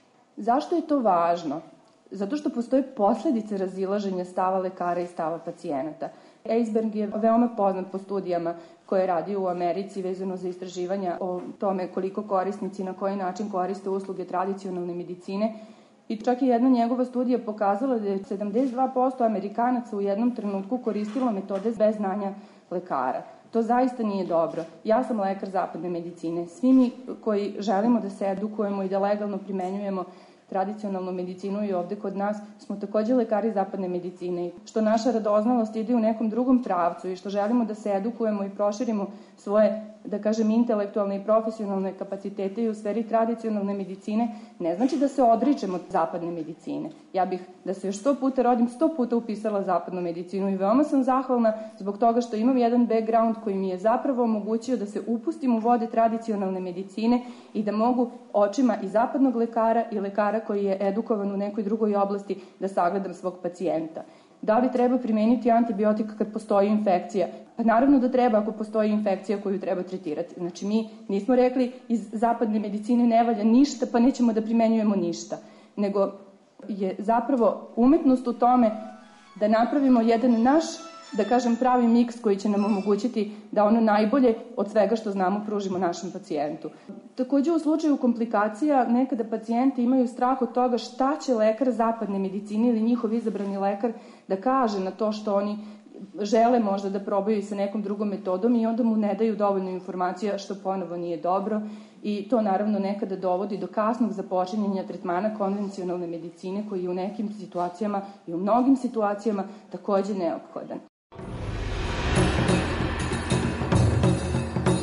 Zašto je to važno? Zato što postoje posledice razilaženja stava lekara i stava pacijenata. Eisberg je veoma poznat po studijama koje je radio u Americi vezano za istraživanja o tome koliko korisnici na koji način koriste usluge tradicionalne medicine. I čak i jedna njegova studija pokazala da je sedamdeset dva posto Amerikanaca u jednom trenutku koristilo metode bez znanja lekara. To zaista nije dobro. Ja sam lekar zapadne medicine. Svi mi koji želimo da se edukujemo i da legalno primenjujemo tradicionalnu medicinu i ovde kod nas smo takođe lekari zapadne medicine. Što naša radoznalost ide u nekom drugom pravcu i što želimo da se edukujemo i proširimo svoje, da kažem, intelektualne i profesionalne kapacitete i u sferi tradicionalne medicine, ne znači da se odričemo od zapadne medicine. Ja bih da se još sto puta rodim, sto puta upisala zapadnu medicinu i veoma sam zahvalna zbog toga što imam jedan background koji mi je zapravo omogućio da se upustim u vode tradicionalne medicine i da mogu očima i zapadnog lekara i lekara koji je edukovan u nekoj drugoj oblasti da sagledam svog pacijenta. Da li treba primeniti antibiotik kad postoji infekcija? Pa naravno da treba ako postoji infekcija koju treba tretirati. Znači mi nismo rekli iz zapadne medicine ne valja ništa pa nećemo da primenjujemo ništa. Nego je zapravo umetnost u tome da napravimo jedan naš, da kažem, pravi miks koji će nam omogućiti da ono najbolje od svega što znamo pružimo našem pacijentu. Takođe u slučaju komplikacija nekada pacijenti imaju strah od toga šta će lekar zapadne medicine ili njihov izabrani lekar da kaže na to što oni žele možda da probaju i sa nekom drugom metodom i onda mu ne daju dovoljno informacija što ponovo nije dobro i to naravno nekada dovodi do kasnog započinjanja tretmana konvencionalne medicine koji je u nekim situacijama i u mnogim situacijama takođe neophodan.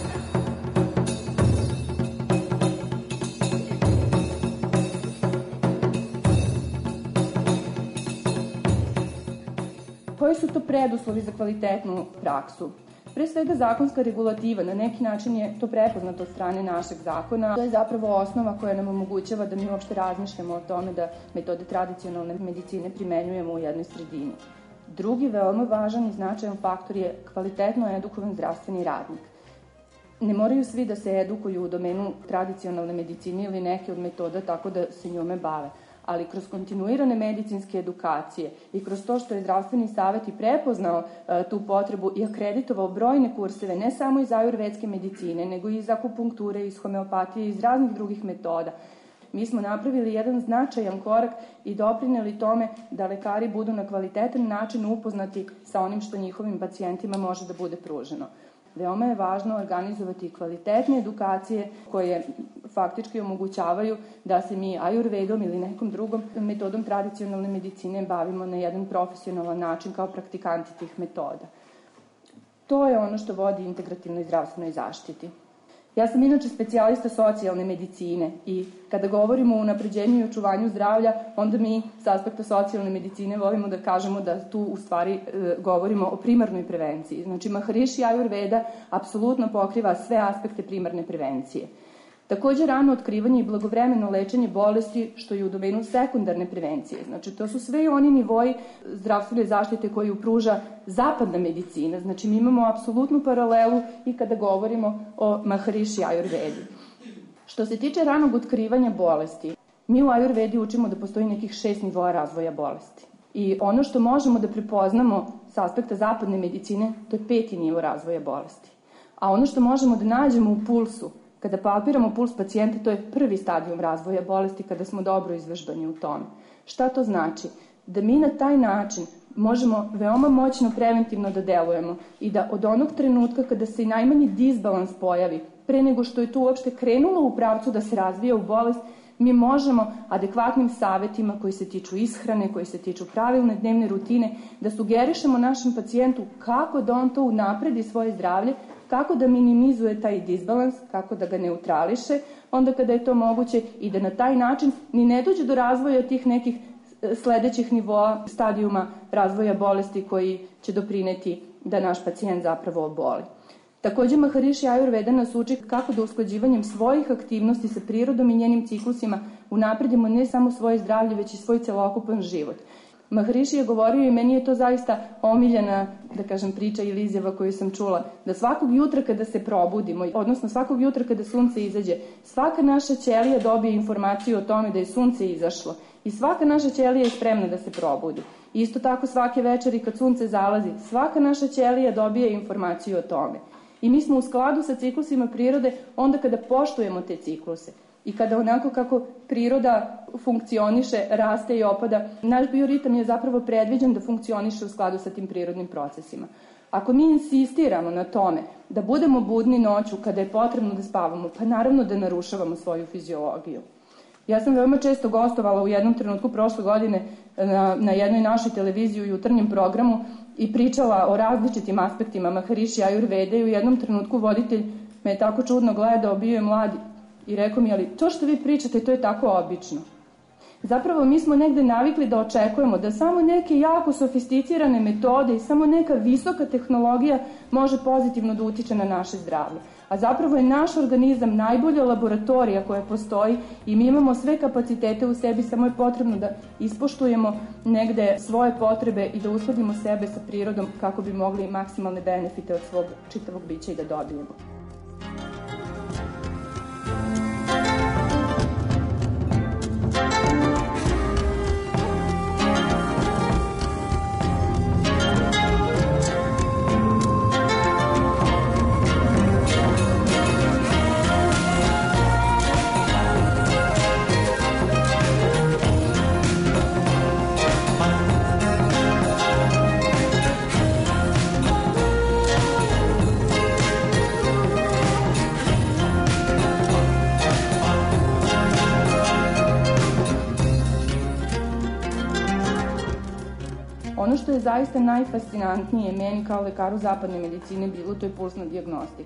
su to preduslovi za kvalitetnu praksu? Pre svega zakonska regulativa, na neki način je to prepoznato od strane našeg zakona. To je zapravo osnova koja nam omogućava da mi uopšte razmišljamo o tome da metode tradicionalne medicine primenjujemo u jednoj sredini. Drugi veoma važan i značajan faktor je kvalitetno edukovan zdravstveni radnik. Ne moraju svi da se edukuju u domenu tradicionalne medicine ili neke od metoda tako da se njome bave, ali kroz kontinuirane medicinske edukacije i kroz to što je zdravstveni savjet i prepoznao e, tu potrebu i akreditovao brojne kurseve, ne samo iz ajurvedske medicine, nego i iz akupunkture, iz homeopatije, iz raznih drugih metoda. Mi smo napravili jedan značajan korak i doprineli tome da lekari budu na kvalitetan način upoznati sa onim što njihovim pacijentima može da bude pruženo. Veoma je važno organizovati kvalitetne edukacije koje faktički omogućavaju da se mi ajurvedom ili nekom drugom metodom tradicionalne medicine bavimo na jedan profesionalan način kao praktikanti tih metoda. To je ono što vodi integrativnoj zdravstvenoj zaštiti. Ja sam inače specijalista socijalne medicine i kada govorimo o unapređenju i očuvanju zdravlja, onda mi s aspekta socijalne medicine volimo da kažemo da tu u stvari e, govorimo o primarnoj prevenciji. Znači, Maharishi Ayurveda apsolutno pokriva sve aspekte primarne prevencije. Takođe, rano otkrivanje i blagovremeno lečenje bolesti, što je u domenu sekundarne prevencije. Znači, to su sve oni nivoji zdravstvene zaštite koju pruža zapadna medicina. Znači, mi imamo apsolutnu paralelu i kada govorimo o Maharishi Ayurvedi. Što se tiče ranog otkrivanja bolesti, mi u Ayurvedi učimo da postoji nekih šest nivoa razvoja bolesti. I ono što možemo da prepoznamo s aspekta zapadne medicine, to je peti nivo razvoja bolesti. A ono što možemo da nađemo u pulsu, kada palpiramo puls pacijenta, to je prvi stadijum razvoja bolesti kada smo dobro izvežbani u tome. Šta to znači? Da mi na taj način možemo veoma moćno preventivno da delujemo i da od onog trenutka kada se i najmanji disbalans pojavi, pre nego što je tu uopšte krenulo u pravcu da se razvija u bolest, mi možemo adekvatnim savetima koji se tiču ishrane, koji se tiču pravilne dnevne rutine, da sugerišemo našem pacijentu kako da on to unapredi svoje zdravlje, kako da minimizuje taj disbalans, kako da ga neutrališe, onda kada je to moguće i da na taj način ni ne dođe do razvoja tih nekih sledećih nivoa stadijuma razvoja bolesti koji će doprineti da naš pacijent zapravo oboli. Takođe, Maharishi Ayurveda nas uči kako da usklađivanjem svojih aktivnosti sa prirodom i njenim ciklusima unapredimo ne samo svoje zdravlje, već i svoj celokupan život. Maharishi je govorio i meni je to zaista omiljena, da kažem, priča ili izjava koju sam čula, da svakog jutra kada se probudimo, odnosno svakog jutra kada sunce izađe, svaka naša ćelija dobije informaciju o tome da je sunce izašlo i svaka naša ćelija je spremna da se probudi. Isto tako svake večeri kad sunce zalazi, svaka naša ćelija dobije informaciju o tome. I mi smo u skladu sa ciklusima prirode onda kada poštujemo te cikluse. I kada onako kako priroda funkcioniše, raste i opada, naš bioritam je zapravo predviđen da funkcioniše u skladu sa tim prirodnim procesima. Ako mi insistiramo na tome da budemo budni noću kada je potrebno da spavamo, pa naravno da narušavamo svoju fiziologiju. Ja sam veoma često gostovala u jednom trenutku prošle godine na, na jednoj našoj televiziji u jutarnjem programu i pričala o različitim aspektima Maharishi Ayurvede i u jednom trenutku voditelj me je tako čudno gledao, bio je mlad i rekao mi, ali to što vi pričate, to je tako obično. Zapravo mi smo negde navikli da očekujemo da samo neke jako sofisticirane metode i samo neka visoka tehnologija može pozitivno da utiče na naše zdravlje. A zapravo je naš organizam najbolja laboratorija koja postoji i mi imamo sve kapacitete u sebi, samo je potrebno da ispoštujemo negde svoje potrebe i da uskladimo sebe sa prirodom kako bi mogli maksimalne benefite od svog čitavog bića i da dobijemo. Ono što je zaista najfascinantnije meni kao lekaru zapadne medicine bilo, to je pulsna dijagnostika.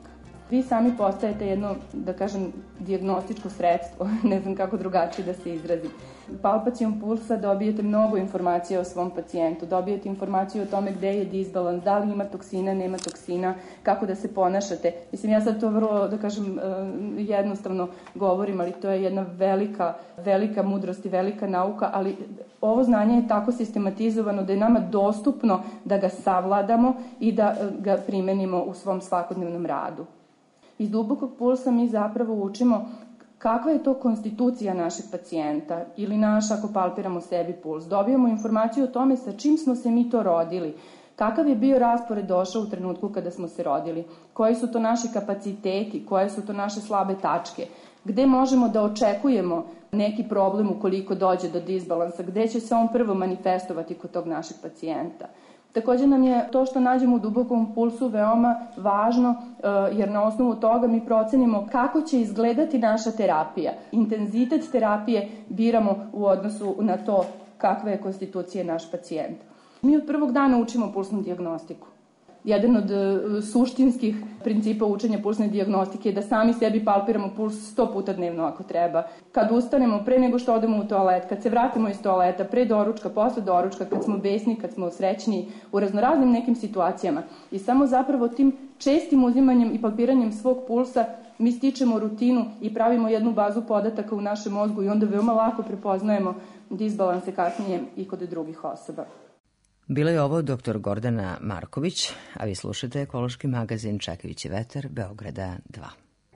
Vi sami postajete jedno, da kažem, dijagnostičko sredstvo, ne znam kako drugačije da se izrazim. Palpacijom pulsa dobijete mnogo informacija o svom pacijentu, dobijete informaciju o tome gde je disbalans, da li ima toksina, nema toksina, kako da se ponašate. Mislim, ja sad to vrlo, da kažem, jednostavno govorim, ali to je jedna velika, velika mudrost i velika nauka, ali ovo znanje je tako sistematizovano da je nama dostupno da ga savladamo i da ga primenimo u svom svakodnevnom radu. Iz dubokog pulsa mi zapravo učimo kakva je to konstitucija našeg pacijenta ili naš ako palpiramo sebi puls. Dobijamo informaciju o tome sa čim smo se mi to rodili, kakav je bio raspored došao u trenutku kada smo se rodili, koji su to naši kapaciteti, koje su to naše slabe tačke, gde možemo da očekujemo neki problem ukoliko dođe do disbalansa, gde će se on prvo manifestovati kod tog našeg pacijenta. Takođe nam je to što nađemo u dubokom pulsu veoma važno, jer na osnovu toga mi procenimo kako će izgledati naša terapija. Intenzitet terapije biramo u odnosu na to kakva je konstitucija naš pacijent. Mi od prvog dana učimo pulsnu dijagnostiku. Jedan od suštinskih principa učenja pulsne dijagnostike je da sami sebi palpiramo puls sto puta dnevno ako treba. Kad ustanemo, pre nego što odemo u toalet, kad se vratimo iz toaleta, pre doručka, posle doručka, kad smo besni, kad smo srećni, u raznoraznim nekim situacijama. I samo zapravo tim čestim uzimanjem i palpiranjem svog pulsa mi stičemo rutinu i pravimo jednu bazu podataka u našem mozgu i onda veoma lako prepoznajemo disbalanse kasnije i kod drugih osoba. Bila je ovo doktor Gordana Marković, a vi slušate ekološki magazin Čekajući vetar Beograda dva.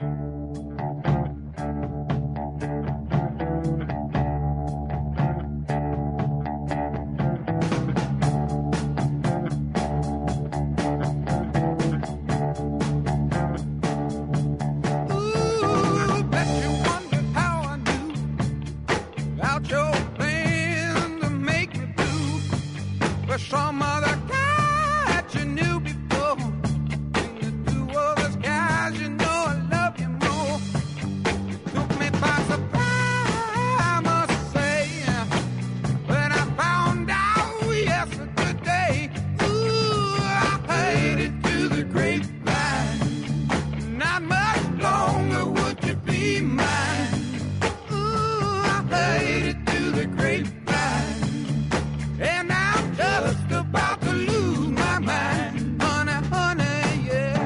Some other guy that you knew before, and the two of us guys, you know I love you more. Took me by surprise, I must say, when I found out yesterday. Ooh, I paid it to the grapevine. Not much longer would you be mine. Ooh, I paid it to the grapevine. And I'm just about to lose my mind, honey, honey, yeah.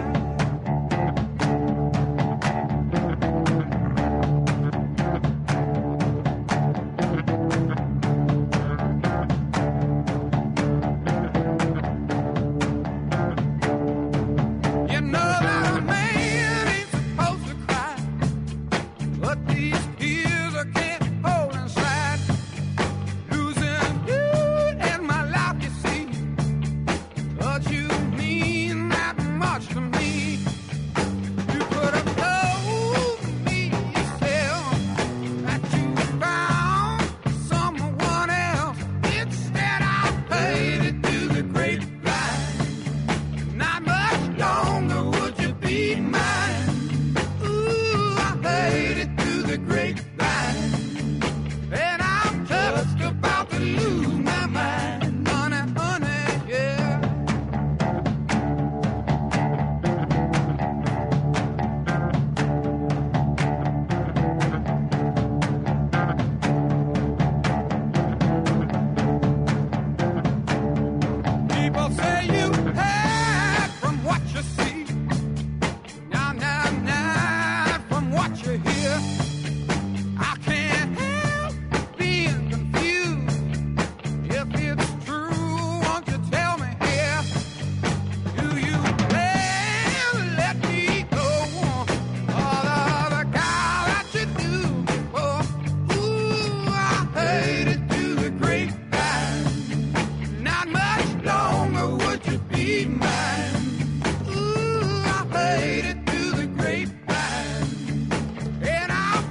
You know that a man ain't supposed to cry, but these tears I can't hold inside. Losing you in my life, you see, but you mean that much to me. You could have told me yourself that you found someone else. Instead, I paid it to the grapevine. Not much longer would you be mine. Ooh, I paid it to the grapevine. And I'm just about to lose my mind, honey, honey, yeah. People say you hide from what you see. Now, now, now, from what you hear. I can't help being confused. If it's true, won't you tell me here? Do you plan to let me go? Or the other guy that you do before? Ooh, I paid it to the grapevine. Not much longer would you be mine. Ooh, I paid it to the grapevine. And I'm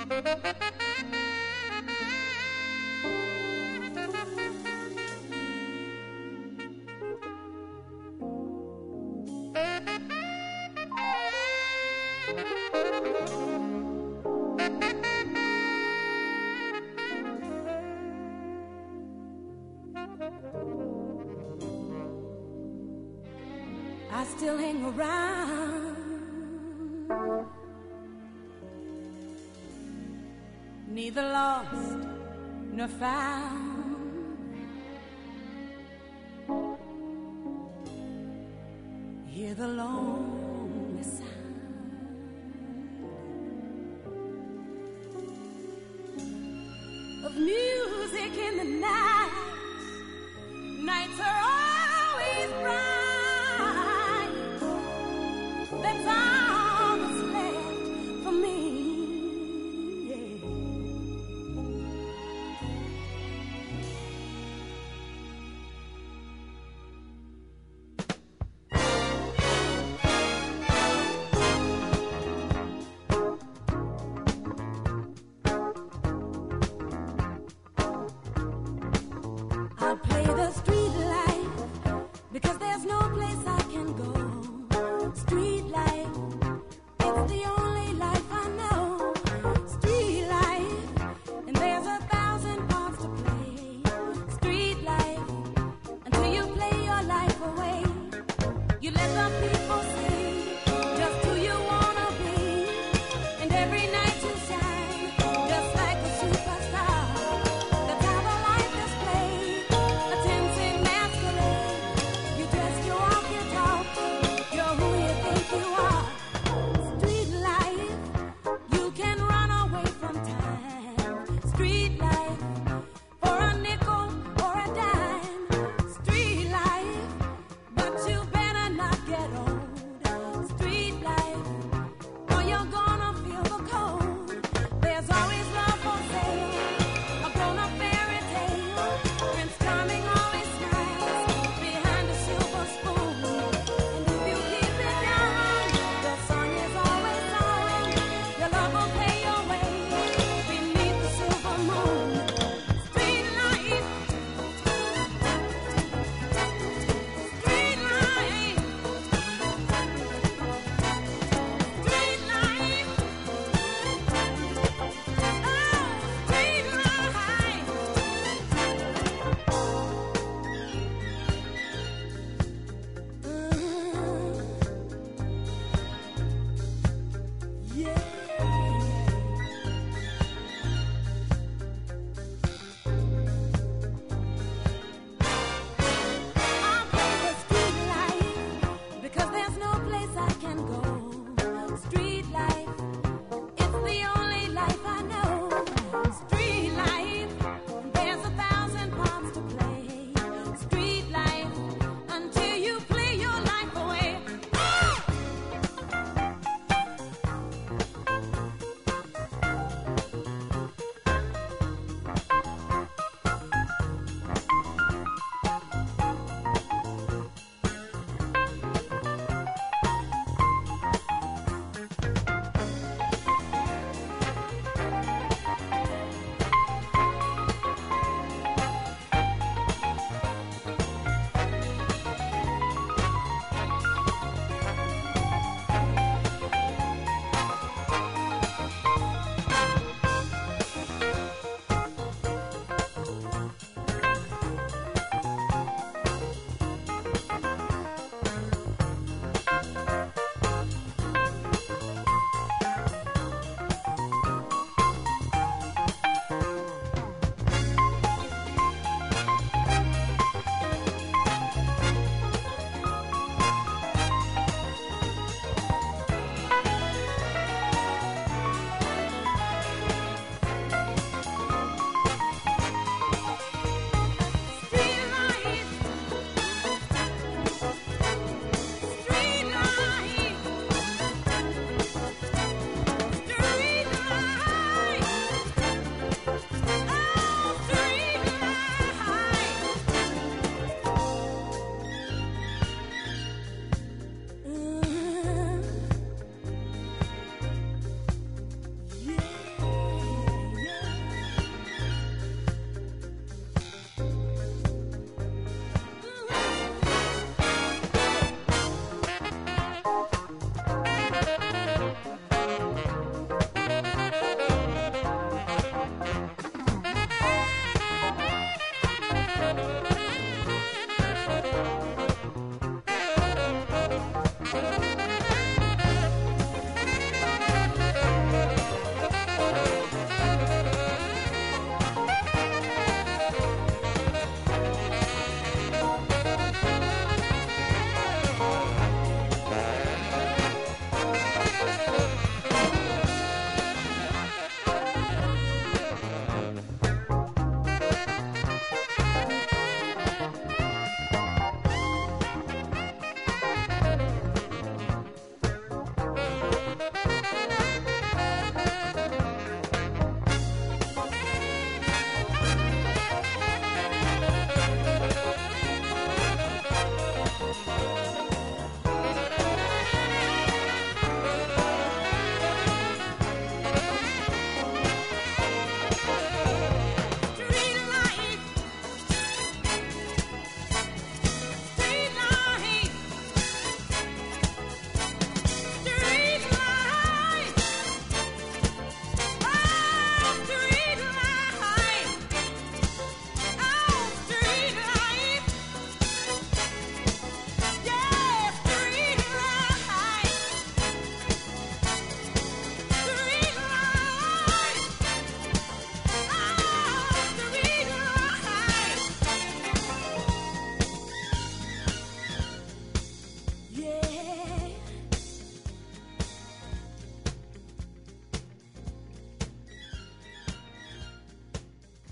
I still hang around, neither lost nor found. Hear the lonely sound of music in the night. Nights are always bright. That's all that's left for me. Yeah. I'll play the street light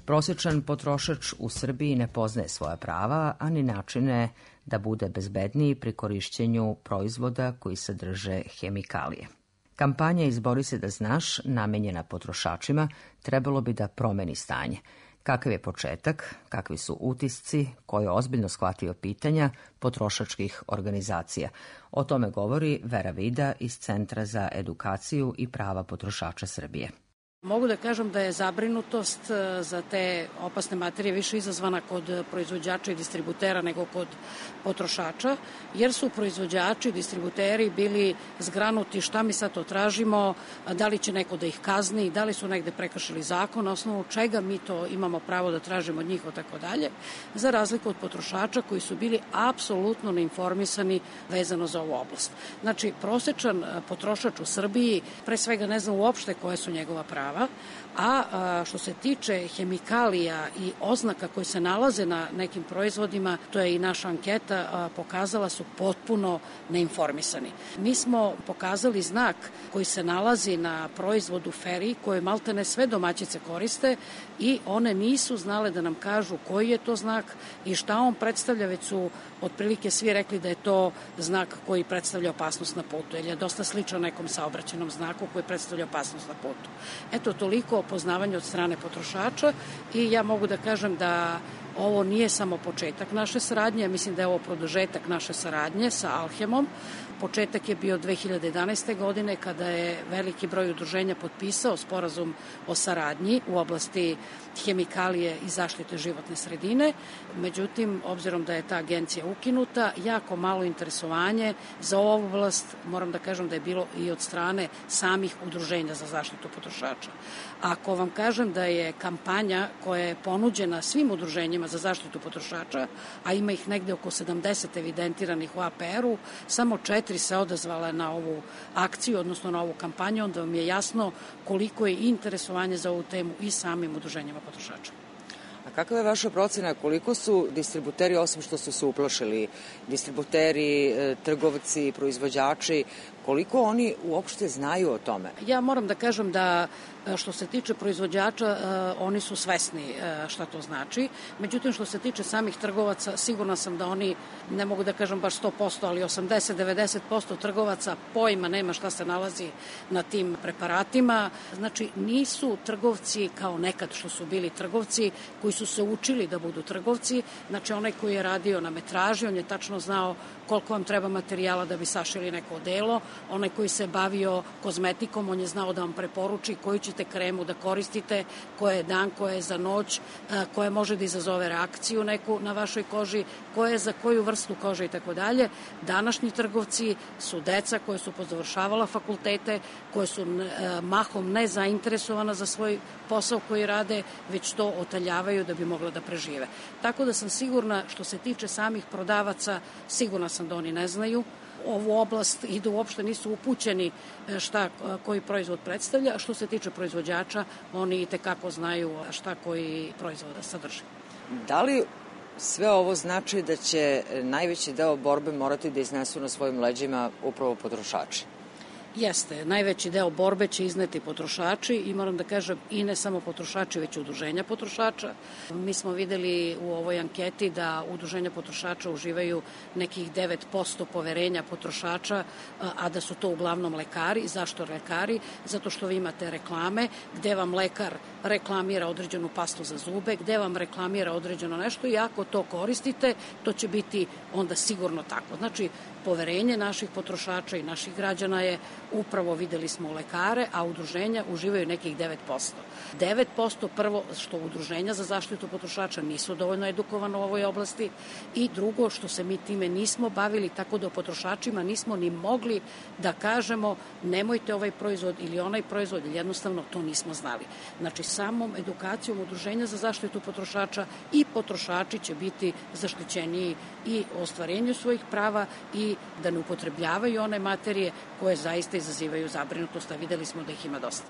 Prosječan potrošač u Srbiji ne poznaje svoja prava, ani načine da bude bezbedniji pri korišćenju proizvoda koji sadrže hemikalije. Kampanja Izbori se da znaš, namenjena potrošačima, trebalo bi da promeni stanje. Kakav je početak, kakvi su utisci, ko je ozbiljno shvatio pitanja potrošačkih organizacija. O tome govori Vera Vida iz Centra za edukaciju i prava potrošača Srbije. Mogu da kažem da je zabrinutost za te opasne materije više izazvana kod proizvođača i distributera nego kod potrošača, jer su proizvođači i distributeri bili zgranuti šta mi sad to tražimo, da li će neko da ih kazni, da li su negde prekršili zakon, na osnovu čega mi to imamo pravo da tražimo od njih i tako dalje, za razliku od potrošača koji su bili apsolutno neinformisani vezano za ovu oblast. Znači, prosečan potrošač u Srbiji pre svega ne zna uopšte koje su njegova prava, a što se tiče hemikalija i oznaka koje se nalaze na nekim proizvodima, to je i naša anketa pokazala, su potpuno neinformisani. Mi smo pokazali znak koji se nalazi na proizvodu Feri, koje maltene sve domaćice koriste, i one nisu znale da nam kažu koji je to znak i šta on predstavlja, već su otprilike svi rekli da je to znak koji predstavlja opasnost na putu, jer je dosta sličan nekom saobraćajnom znaku koji predstavlja opasnost na putu. Eto, toliko o poznavanju od strane potrošača, i ja mogu da kažem da ovo nije samo početak naše saradnje, mislim da je ovo produžetak naše saradnje sa Alhemom. Početak je bio dve hiljade jedanaeste. godine kada je veliki broj udruženja potpisao sporazum o saradnji u oblasti hemikalije i zaštite životne sredine. Međutim, obzirom da je ta agencija ukinuta, jako malo interesovanje za ovu oblast, moram da kažem da je bilo i od strane samih udruženja za zaštitu potrošača. Ako vam kažem da je kampanja koja je ponuđena svim udruženjima za zaštitu potrošača, a ima ih negde oko sedamdeset evidentiranih u A P R-u, samo četiri se odazvala na ovu akciju, odnosno na ovu kampanju, onda vam je jasno koliko je interesovanje za ovu temu i samim udruženjima potrošača. A kakva je vaša procena, koliko su distributeri, osim što su se uplašili, distributeri, trgovci, proizvođači, koliko oni uopšte znaju o tome? Ja moram da kažem da što se tiče proizvođača, oni su svesni šta to znači. Međutim, što se tiče samih trgovaca, sigurna sam da oni, ne mogu da kažem baš sto posto, ali osamdeset do devedeset posto trgovaca pojma nema šta se nalazi na tim preparatima. Znači, nisu trgovci kao nekad što su bili trgovci, koji su se učili da budu trgovci. Znači, onaj koji je radio na metraži, on je tačno znao koliko vam treba materijala da bi sašili neko odelo. Onaj koji se bavio kozmetikom, on je znao da vam preporuči koju ćete kremu da koristite, koja je dan, koja je za noć, koja može da izazove reakciju neku na vašoj koži, koja je za koju vrstu kože i tako dalje. Današnji trgovci su deca koje su pozavršavala fakultete, koje su mahom nezainteresovana za svoj posao koji rade, već to otaljavaju da bi mogla da prežive. Tako da sam sigurna, što se tiče samih prodavaca, sigurna sam da oni ne znaju ovu oblast i da uopšte nisu upućeni šta koji proizvod predstavlja, a što se tiče proizvođača, oni itekako znaju šta koji proizvod sadrži. Da li sve ovo znači da će najveći deo borbe morati da iznesu na svojim leđima upravo potrošači? Jeste, najveći deo borbe će izneti potrošači i moram da kažem i ne samo potrošači, već udruženja potrošača. Mi smo videli u ovoj anketi da udruženja potrošača uživaju nekih devet posto poverenja potrošača, a da su to uglavnom lekari. Zašto lekari? Zato što vi imate reklame gde vam lekar reklamira određenu pastu za zube, gde vam reklamira određeno nešto i ako to koristite, to će biti onda sigurno tako. Znači, poverenje naših potrošača i naših građana je upravo, videli smo, u lekare, a udruženja uživaju nekih devet posto. devet posto prvo što udruženja za zaštitu potrošača nisu dovoljno edukovano u ovoj oblasti i drugo što se mi time nismo bavili, tako da o potrošačima nismo ni mogli da kažemo nemojte ovaj proizvod ili onaj proizvod, ili jednostavno to nismo znali. Znači, samom edukacijom udruženja za zaštitu potrošača i potrošači će biti zaštićeniji i u ostvarenju svojih prava i da ne upotrebljavaju one materije koje zaista izazivaju zabrinutost, a videli smo da ih ima dosta.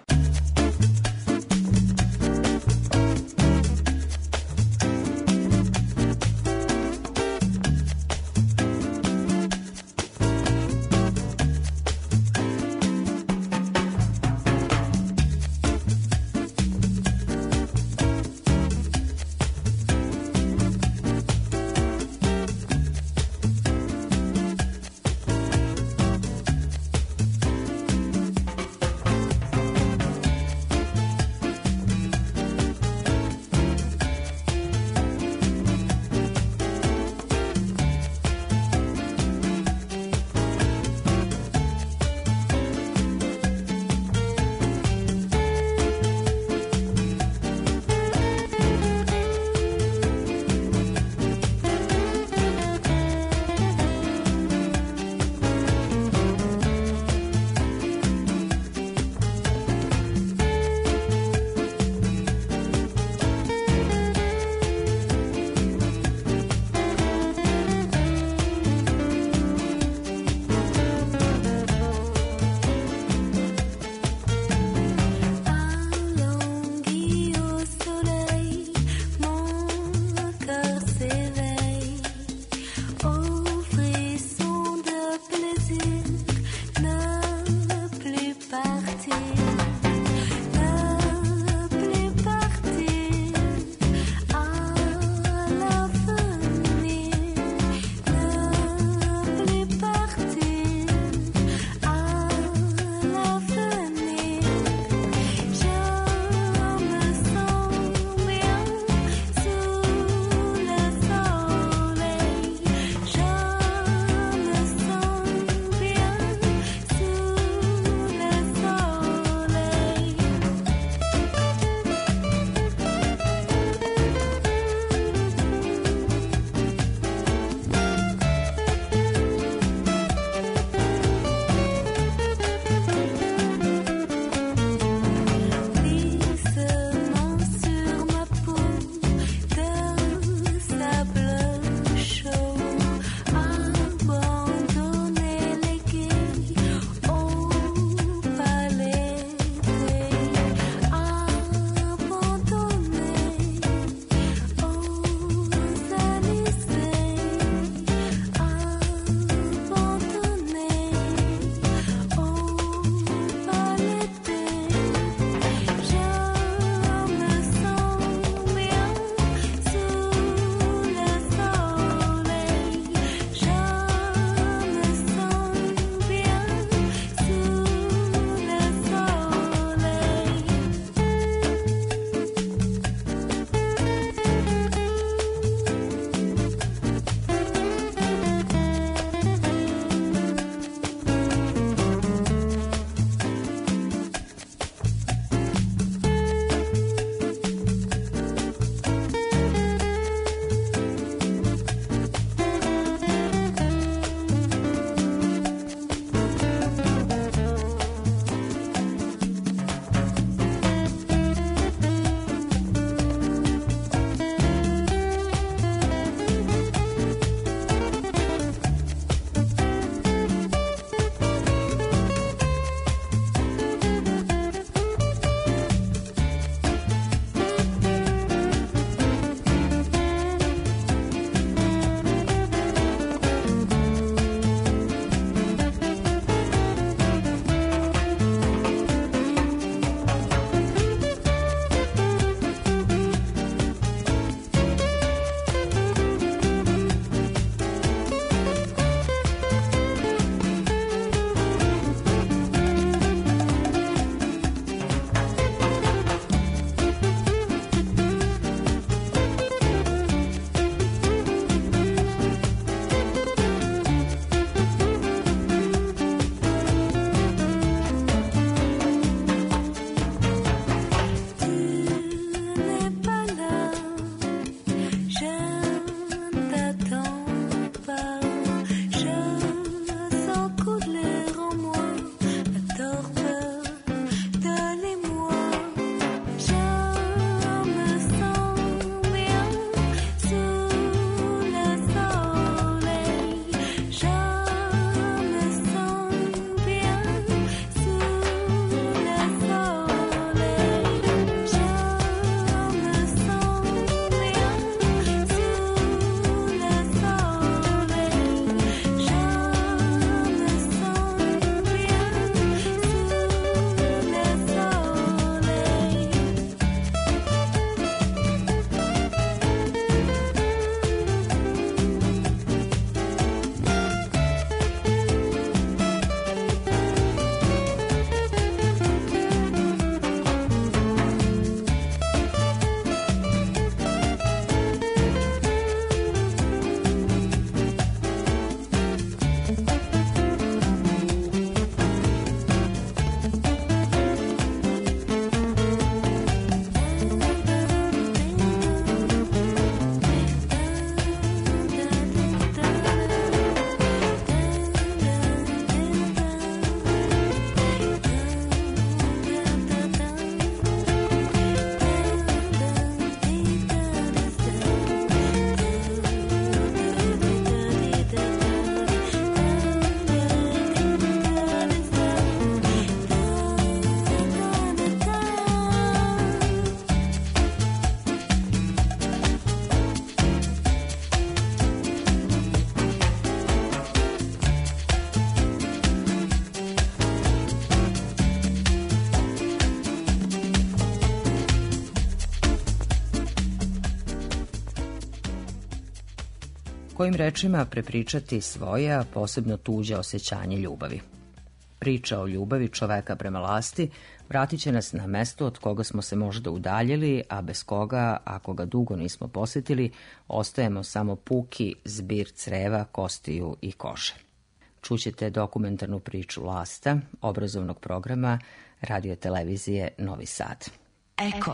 Kojim rečima prepričati svoje, a posebno tuđe osjećanje ljubavi. Priča o ljubavi čoveka prema lasti vratit će nas na mesto od koga smo se možda udaljili, a bez koga, ako ga dugo nismo posjetili, ostajemo samo puki zbir creva, kostiju i kože. Čućete dokumentarnu priču Lasta, obrazovnog programa radio televizije Novi Sad. Eko.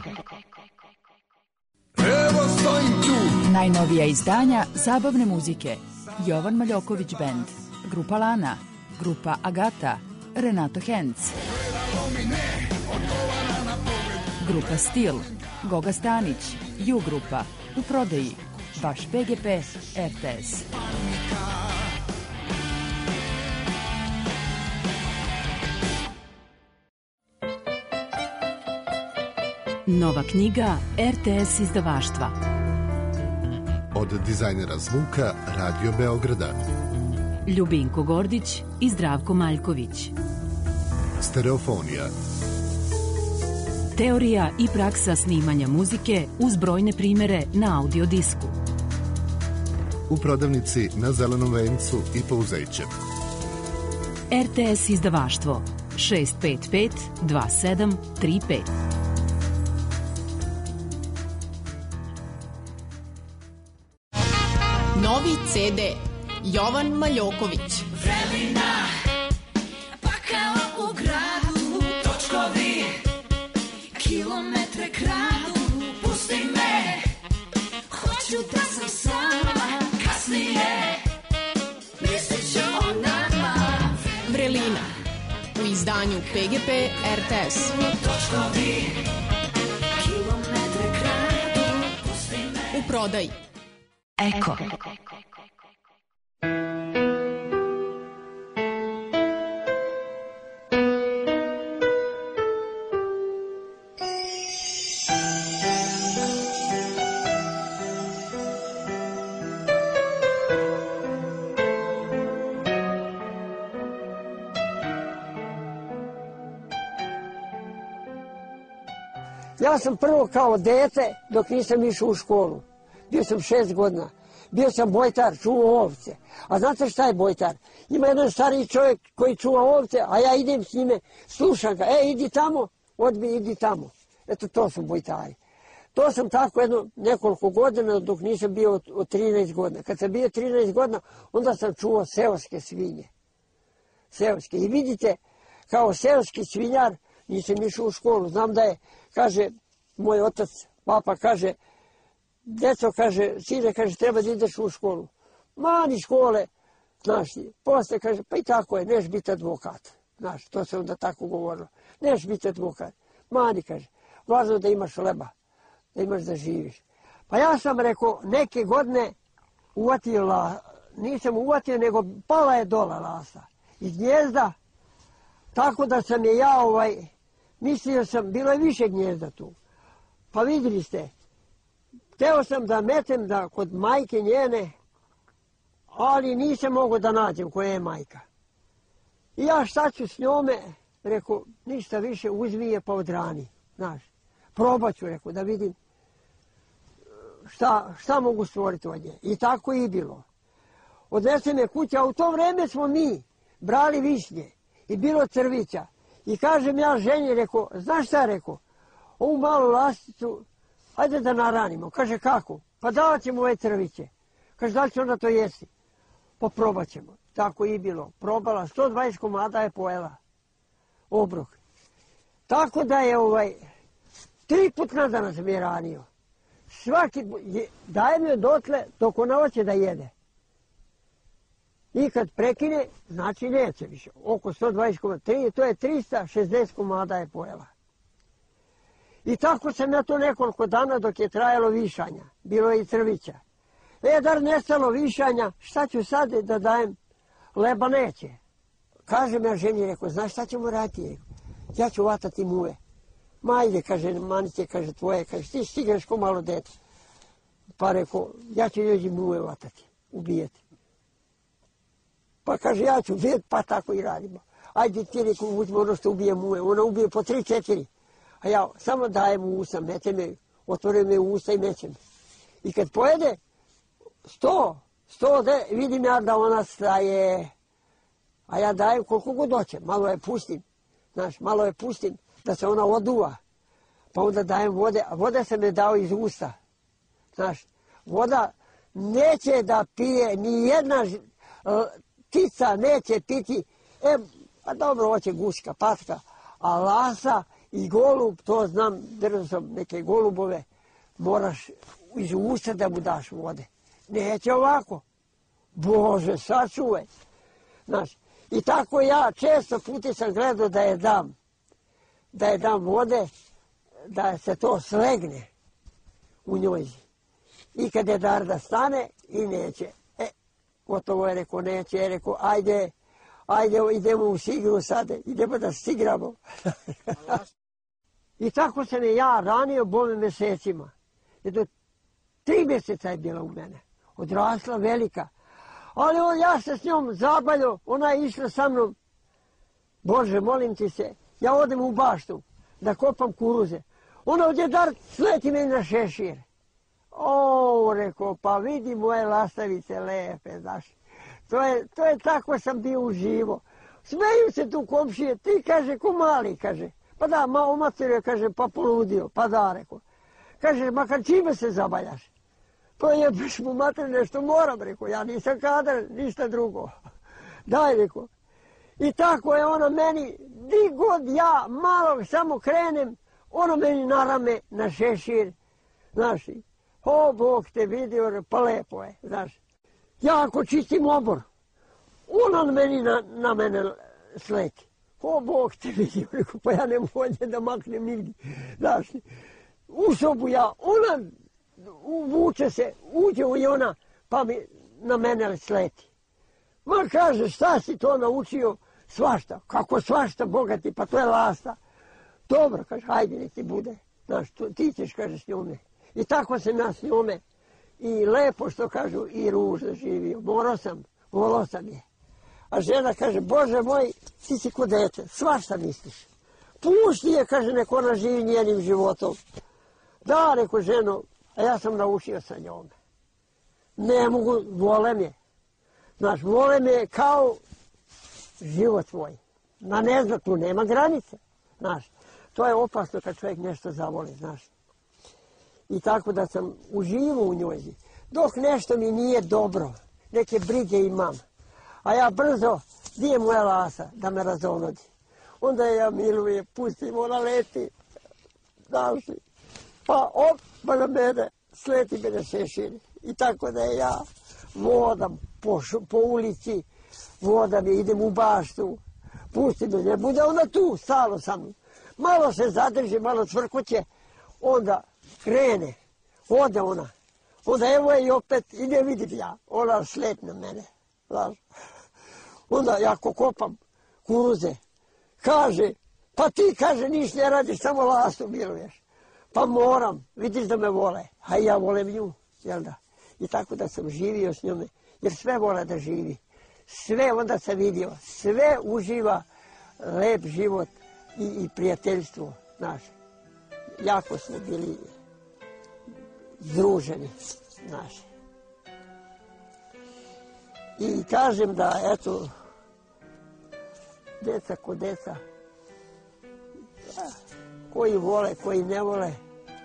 Evo stojim tu. Najnovija izdanja zabavne muzike. Jovan Maljoković Band, grupa Lana, grupa Agata, Renato Henc, grupa Stil, Goga Stanić, Ju grupa, u prodaji, vaš P G P, R T S. Nova knjiga R T S izdavaštva. Od dizajnera zvuka Radio Beograda. Ljubinko Gordić i Zdravko Maljković. Stereofonija. Teorija i praksa snimanja muzike uz brojne primere na audio disku. U prodavnici na Zelenom vencu i Pouzeće. R T S izdavaštvo šest pet pet dva sedam tri pet. Novi C D Jovan Maljoković. Vrelina, pa kao u gradu, točkovi, kilometre kradu, pusti me, hoću da sam sama, kasnije, mislit ću o nama. Vrelina, u izdanju P G P R T S. Točkovi, kilometre kradu, pusti me. U prodaji. Eko. Ja sam prvo kao dete, dok nisam išao u školu. Bio sam šest godina. Bio sam bojtar, čuvao ovce. A znate šta je bojtar? Ima jedan stariji čovjek koji čuva ovce, a ja idem s njime, slušam ga. E, idi tamo, odbi, idi tamo. Eto, to su bojtari. To sam tako jedno nekoliko godina dok nisam bio od, od trinaest godina. Kad sam bio trinaest godina, onda sam čuvao seoske svinje. Seoske. I vidite, kao seoski svinjar, nisam išao u školu. Znam da je, kaže, moj otac, papa, kaže, deco, kaže, sine, kaže, treba da ideš u školu. Mani škole, znaš, posle, kaže, pa i tako je, neš biti advokat. Znaš, to se onda tako govorilo. Neš biti advokat. Mani, kaže, važno da imaš leba, da imaš da živiš. Pa ja sam rekao, neke godine uvatio, la, nisam uvatio, nego pala je dola lasa iz gnjezda, tako da sam je ja, ovaj, mislio sam, bilo je više gnjezda tu. Pa vidjeli ste, hteo sam da metem da kod majke njene, ali nisam mogao da nađem koja je majka. I ja šta ću s njome, rekao, ništa više, uzmi je pa odrani, znaš. Probat ću, rekao, da vidim šta, šta mogu stvoriti od nje. I tako i bilo. Odnese me kuća, a u to vreme smo mi brali višnje i bilo crvića. I kažem ja ženi, rekao, znaš šta, rekao, ovu malu lasticu, hajde da naranimo. Kaže, kako? Pa davat ćemo ove crviće. Kaže, da li će onda to jesti? Pa probat ćemo. Tako i bilo. Probala, sto dvadeset komada je pojela. Obrok. Tako da je ovaj, tri put na dan sam je ranio. Svaki, daje mi dotle dok ona hoće da jede. I kad prekine, znači neće više. Oko sto dvadeset komada. To je trista šezdeset komada je pojela. I tako sam ja to nekoliko dana dok je trajalo višanja. Bilo je i crvića. E, dar nestalo višanja, šta ću sad da dajem? Leba neće. Kažem ja ženi, rekao, znaš šta ćemo raditi? Ja ću vatati muve. Ma ajde, kaže, manice, kaže, tvoje, kaže, ti stigneš ko malo dete. Pa rekao, ja ću ljudi muve vatati, ubijeti. Pa kaže, ja ću ubijeti, pa tako i radimo. Ajde ti, rekao, uzme ono što ubije muve. Ona ubije po tri, četiri. A ja samo dajem u usta, mete me, otvore me u usta i meće me. I kad pojede sto, Sto de, vidim ja da ona staje, a ja dajem koliko god hoće, malo je pustim, znaš, malo je pustim, da se ona oduva, pa onda dajem vode, a voda se me dao iz usta, znaš, voda neće da pije, ni jedna ptica neće piti, e, pa dobro, hoće guska, patka, a lasa i golub, to znam, držao sam neke golubove, moraš iz usta da mu daš vode. Neće ovako. Bože, sačuvaj. Znaš, i tako ja često puti sam gledao da je dam, da je dam vode, da se to slegne u njoj. I kad je dar da stane i neće. E, gotovo je rekao, neće, je rekao, ajde, ajde, idemo u sigru sad, idemo da stigramo. I tako sam je ja ranio bome mesecima. Jedno tri mjeseca je bila u mene. Odrasla velika. Ali on, ja se s njom zabaljao, ona je išla sa mnom. Bože, molim ti se, ja odem u baštu da kopam kuruze. Ona odjedar sleti meni na šešir. O, rekao, pa vidi moje lastavice lepe, znaš. To je, to je tako sam bio uživo. Smeju se tu komšije, ti kaže, ko mali, kaže. Pa da, ma omaterio, kaže, pa poludio, pa da, rekao. Kaže, makar čime se zabaljaš? To je baš mu mater nešto moram, rekao, ja nisam kadar, ništa drugo. Daj, rekao. I tako je ona meni, di god ja malo samo krenem, ono meni na rame, na šešir, znaš. O, Bog te vidio, pa lepo je, znaš. Ja ako čistim obor, ona meni na, na mene sleti. O, Bog te vidio, rekao, pa ja ne mogu da maknem nigdje, znaš. U sobu ja, ona uvuče se, uđe u ona, pa mi na mene sleti. Ma kaže, šta si to naučio? Svašta. Kako svašta, bogati, pa to je lasta. Dobro, kaže, hajde nek ti bude. Znaš, ti ćeš, kaže, s njome. I tako sam ja s njome. I lepo, što kažu, i ružno živio. Morao sam, volao sam je. A žena kaže, Bože moj, ti si ko dete, svašta misliš. Pušti je, kaže, nek ona živi njenim životom. Da, rekao ženo, a ja sam naučio sa njome. Ne mogu, volem je. Znaš, volem je kao život tvoj. Na ne zna, tu nema granice. Znaš, to je opasno kad čovjek nešto zavoli, znaš. I tako da sam uživao u njoj. Dok nešto mi nije dobro, neke brige imam. A ja brzo, gdje je moja lasa, da me razonodi. Onda ja miluje, pustim, ona leti. Znaš, pa op, pa na mene, sleti me na šešir. I tako da je ja vodam po, po ulici, vodam je, idem u baštu, pustim me, ne bude ona tu, stalo sam. Malo se zadrži, malo cvrkuće, onda krene, ode ona. Onda evo je i opet, i ne vidim ja, ona slet na mene. Znaš. Onda ja ko kopam kuruze, kaže, pa ti, kaže, niš ne radiš, samo lastu miluješ. Pa moram, vidiš da me vole, a ja volem nju, jel da? I tako da sam živio s njome, jer sve vole da živi. Sve onda sam vidio, sve uživa lep život i, i prijateljstvo, znaš. Jako smo bili združeni, znaš. I kažem da, eto, deca ko deca, koji vole, koji ne vole,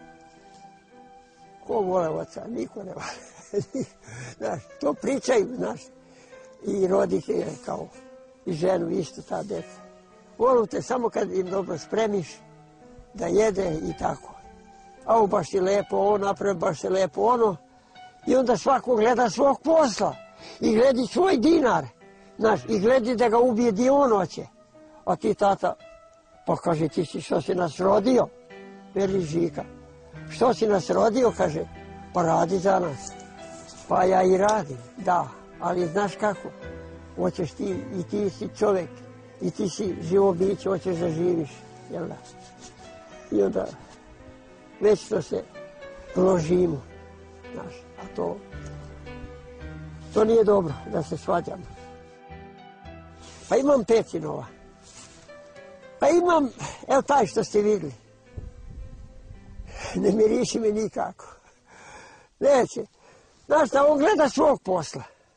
ko vole oca, niko ne vole. Znaš, to pričaju, znaš, i roditelje kao, i ženu isto, ta deca. Volu te samo kad im dobro spremiš, da jede i tako. A ovo baš je lepo, ovo napravi baš je lepo, ono. I onda svako gleda svog posla. I gledi svoj dinar. Znaš, i gledi da ga ubije di on hoće. A ti, tata, pa kaže, ti si što si nas rodio? Veli Žika. Što si nas rodio, kaže, pa radi za nas. Pa ja i radim, da. Ali znaš kako? Hoćeš ti, i ti si čovjek, i ti si živo biće, hoćeš da živiš, jel da? I onda već to se ložimo, znaš, a to, to nije dobro da se svađamo. Pa imam pet sinova. Pa imam, evo taj što ste vidjeli. Ne miriši me nikako. Neće. Znaš šta, on gleda svog posla.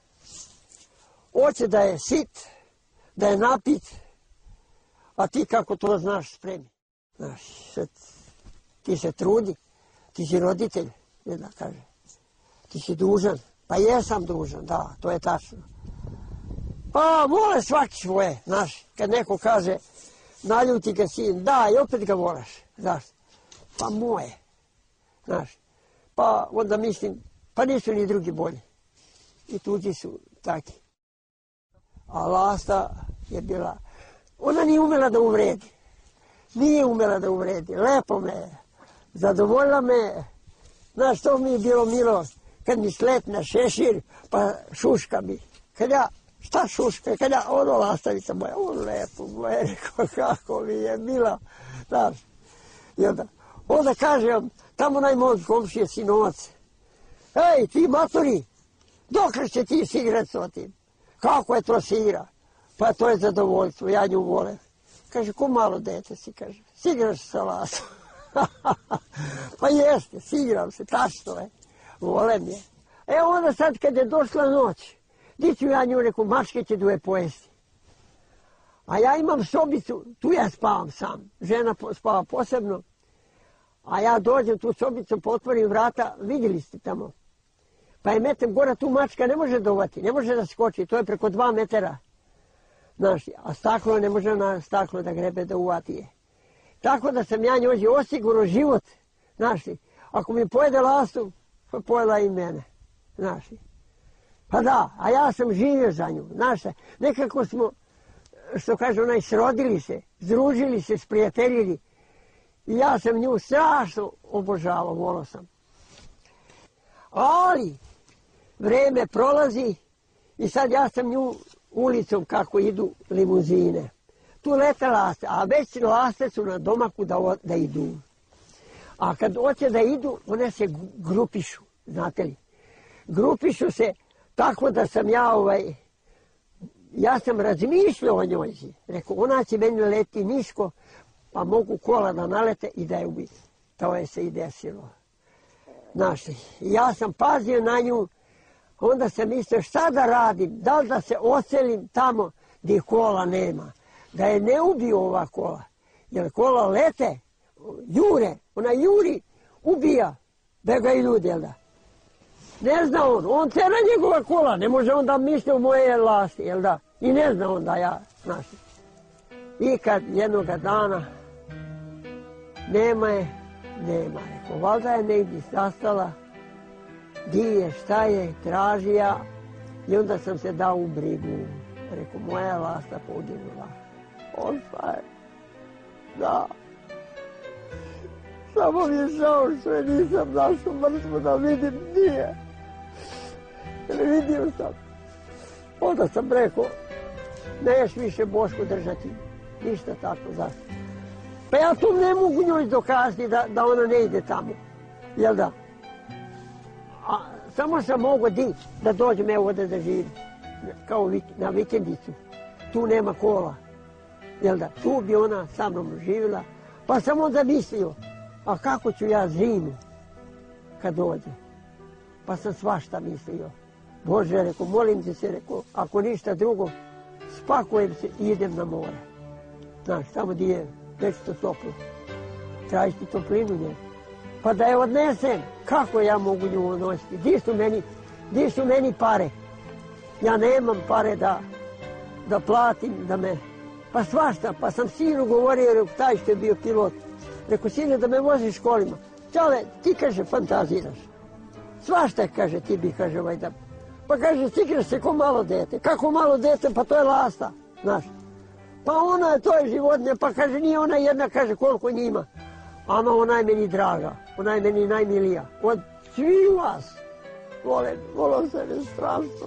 hoće da je sit, da je napit, a ti kako to znaš spremi. Znaš, sad, ti se trudi, ti si roditelj, ne da kaže. Ti si dužan, pa jesam dužan, da, to je tačno. Pa vole svaki svoje, znaš, kad neko kaže naljuti ga sin, da, i opet ga volaš, znaš, pa moje, znaš, pa onda mislim, pa nisu ni drugi bolji. I tuđi su taki. A Lasta je bila, ona nije umela da uvredi, nije umela da uvredi, lepo me je, zadovoljila me, znaš, to mi je bilo milo, kad mi sletne šešir, pa šuška mi, kad ja, šta šuška, kad ja, ono lastavica moja, ono lepo moje, rekao, kako mi je mila, znaš, i onda, onda kažem, tamo najmoj komšije sinovac, ej, ti maturi, dok će ti si igrat s otim? Kako je to si igra? Pa to je zadovoljstvo, ja nju volim. Kaže, ko malo dete si, kaže, si igraš sa Lastom. Pa jeste, si igram se, tačno je, volim je. E onda sad kad je došla noć, di ću ja nju, neku mačke će duje pojesti. A ja imam sobicu, tu ja spavam sam, žena spava posebno, a ja dođem tu sobicu, potvorim vrata, vidjeli ste tamo. Pa je metem gora, tu mačka ne može dovati, ne može da skoči, to je preko dva metara. Znaš, a staklo ne može na staklo da grebe, da uvati je. Tako da sam ja njoj osigurao život, znaš, ako mi pojede Lastu, pa pojela i mene, znaš. Pa da, a ja sam živio za nju, znaš, nekako smo, što kaže onaj, srodili se, združili se, sprijateljili. I ja sam nju strašno obožavao, volao sam. Ali, vreme prolazi i sad ja sam nju ulicom kako idu limuzine. Tu lete Laste, a već Laste su na domaku da, da idu. A kad hoće da idu, one se grupišu, znate li. Grupišu se tako da sam ja, ovaj, ja sam razmišljao o njoj. Rekao, ona će meni leti nisko, pa mogu kola da nalete i da je ubiti. To je se i desilo. Znaš, ja sam pazio na nju, onda sam mislio šta da radim, da li da se oselim tamo gdje kola nema, da je ne ubiju ova kola, jer kola lete, jure, ona juri, ubija, da ga i ljudi, jel da? Ne zna on, on cena njegova kola, ne može on da misli u moje Lasti, jel da? I ne zna on da ja, znaš. I kad jednoga dana nema je, nema je. Rekao, valjda je negdje zastala, di je, šta je, traži ja. I onda sam se dao u brigu. Rekao, moja Lasta poginula. Ošla je. Da. Samo mi je žao što je nisam našao mrtvu da vidim di je. Jer vidio sam. Onda sam rekao, neš više Bošku držati. Ništa tako, zašto? Pa ja tu ne mogu njoj dokazati da, da ona ne ide tamo. Jel da? A samo sam mogao di da dođem evo ovdje da živim. Kao vik, na vikendicu. Tu nema kola. Jel da? Tu bi ona sa mnom živjela. Pa sam onda mislio, a kako ću ja zimu kad dođe? Pa sam svašta mislio. Bože, rekao, molim te se, rekao, ako ništa drugo, spakujem se i idem na more. Znaš, tamo gdje je već to toplo. Tražiti toplinu nje. Pa da je odnesem, kako ja mogu nju nositi? Di su meni, di su meni pare? Ja nemam pare da, da platim, da me... Pa svašta, pa sam sinu govorio, rekao, taj što je bio pilot. Rekao, sine, da me voziš kolima. Čale, ti, kaže, fantaziraš. Svašta, kaže, ti bi, kaže, ovaj da... Pa kaže, stigraš se ko malo dete. Kako malo dete? Pa to je Lasta, znaš. Pa ona, to je životinja, pa kaže, nije ona jedna, kaže, koliko njima. Ama ona je meni draga, ona je meni najmilija. Od svih vas, volim, volim se me strašno.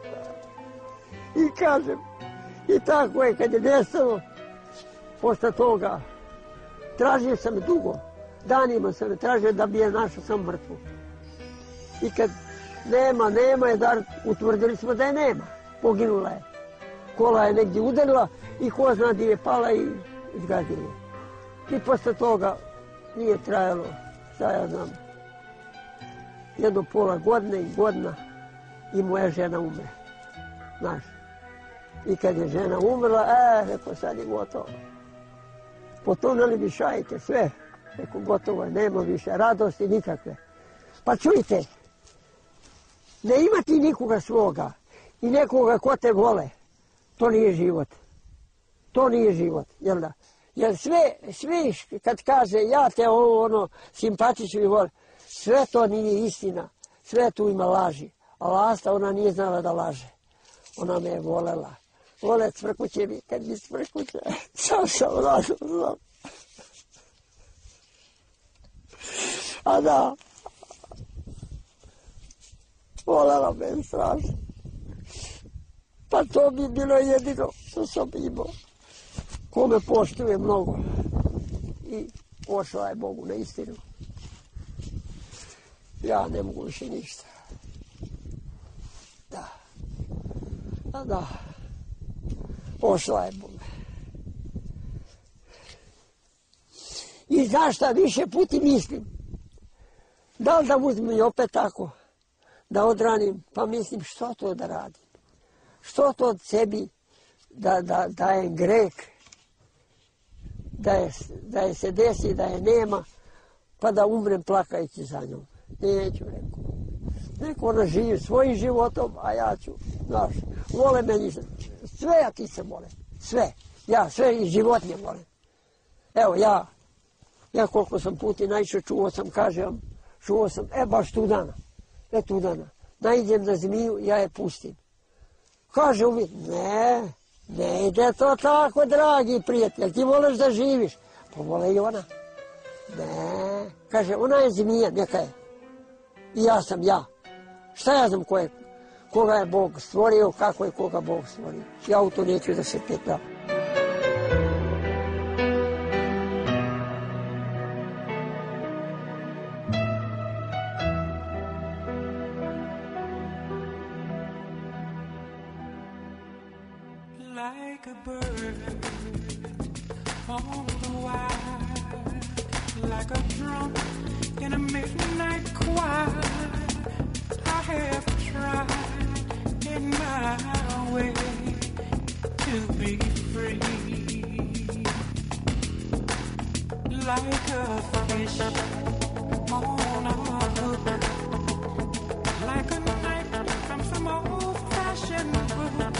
I kažem, i tako je, kad je nestalo, posle toga, tražio sam dugo, danima sam tražio da bi je našao sam mrtvu. I kad nema, nema je, da utvrdili smo da je nema, poginula je. Kola je negdje udarila i ko zna gdje je pala i izgazila. I posle toga nije trajalo, šta ja znam, jedno pola godine i godina i moja žena umre. Znaš, I kad je žena umrla, e, rekao, sad je gotovo. Potonuli bi šajke, sve. Rekao, gotovo je, nema više radosti nikakve. Pa čujte, ne imati nikoga svoga i nekoga ko te vole, to nije život. To nije život, jel da? Jer sve, sve kad kaže ja te ovo, ono, simpatično i vole, sve to nije istina. Sve tu ima laži. A Lasta, ona nije znala da laže. Ona me je volela. Vole cvrkuće mi, kad mi cvrkuće, sam sam razumno. A da, volela me je strašno. Pa to bi bilo jedino što sam imao. Ko me poštuje mnogo. I pošla je Bogu na istinu. Ja ne mogu više ništa. Da. A da. Pošla je Boga. I znaš šta, više puti mislim. Da li da uzmem i opet tako, da odranim, pa mislim što to da radim. Što to od sebi da, da, da je greh, da je, da je se desi, da je nema, pa da umrem plakajući za njom. Neću, rekao. Neko ona živi svojim životom, a ja ću, znaš, vole meni, sve ja ti se volim, sve. Ja sve i životinje volim. Evo, ja, ja koliko sam puti naišao, čuo sam, kažem, čuo sam, e, baš tu dana, e, tu dana, naiđem na zmiju, ja je pustim. Kaže uvijek, ne, ne ide to tako, dragi prijatelj, ti voliš da živiš. Pa vole i ona. Ne, kaže, ona je zmija, neka je. I ja sam ja. Šta ja znam ko je, koga je Bog stvorio, kako je koga Bog stvorio. Ja u to neću da se petljam. Like a bird on the wire, like a drum in a midnight choir. I have tried in my way to be free, like a fish on a hook, like a knife from some old-fashioned book.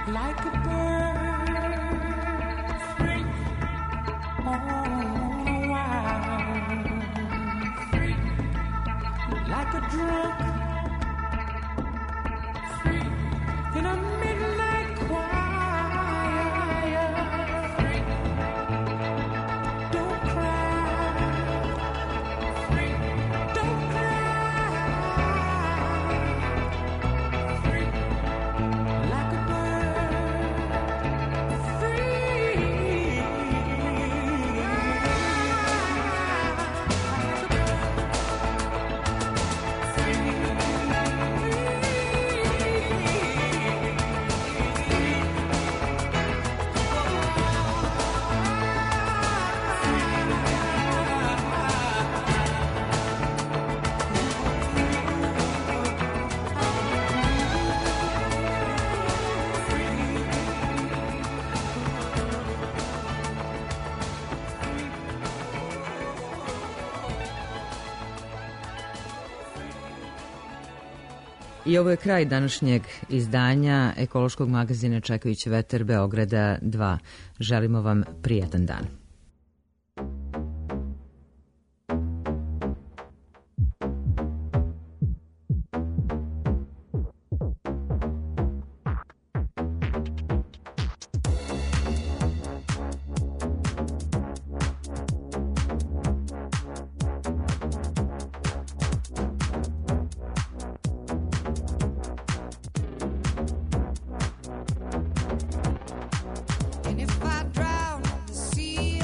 like a bird free on a wild, free like a drunk, free in a midnight choir, free. Don't cry, free. Don't cry, free like a bird, free. I ovo je kraj današnjeg izdanja ekološkog magazina Čekajući vetar Beograda dva. Želimo vam prijetan dan. And if I drown in the sea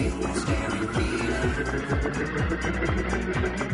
feel that scary feeling.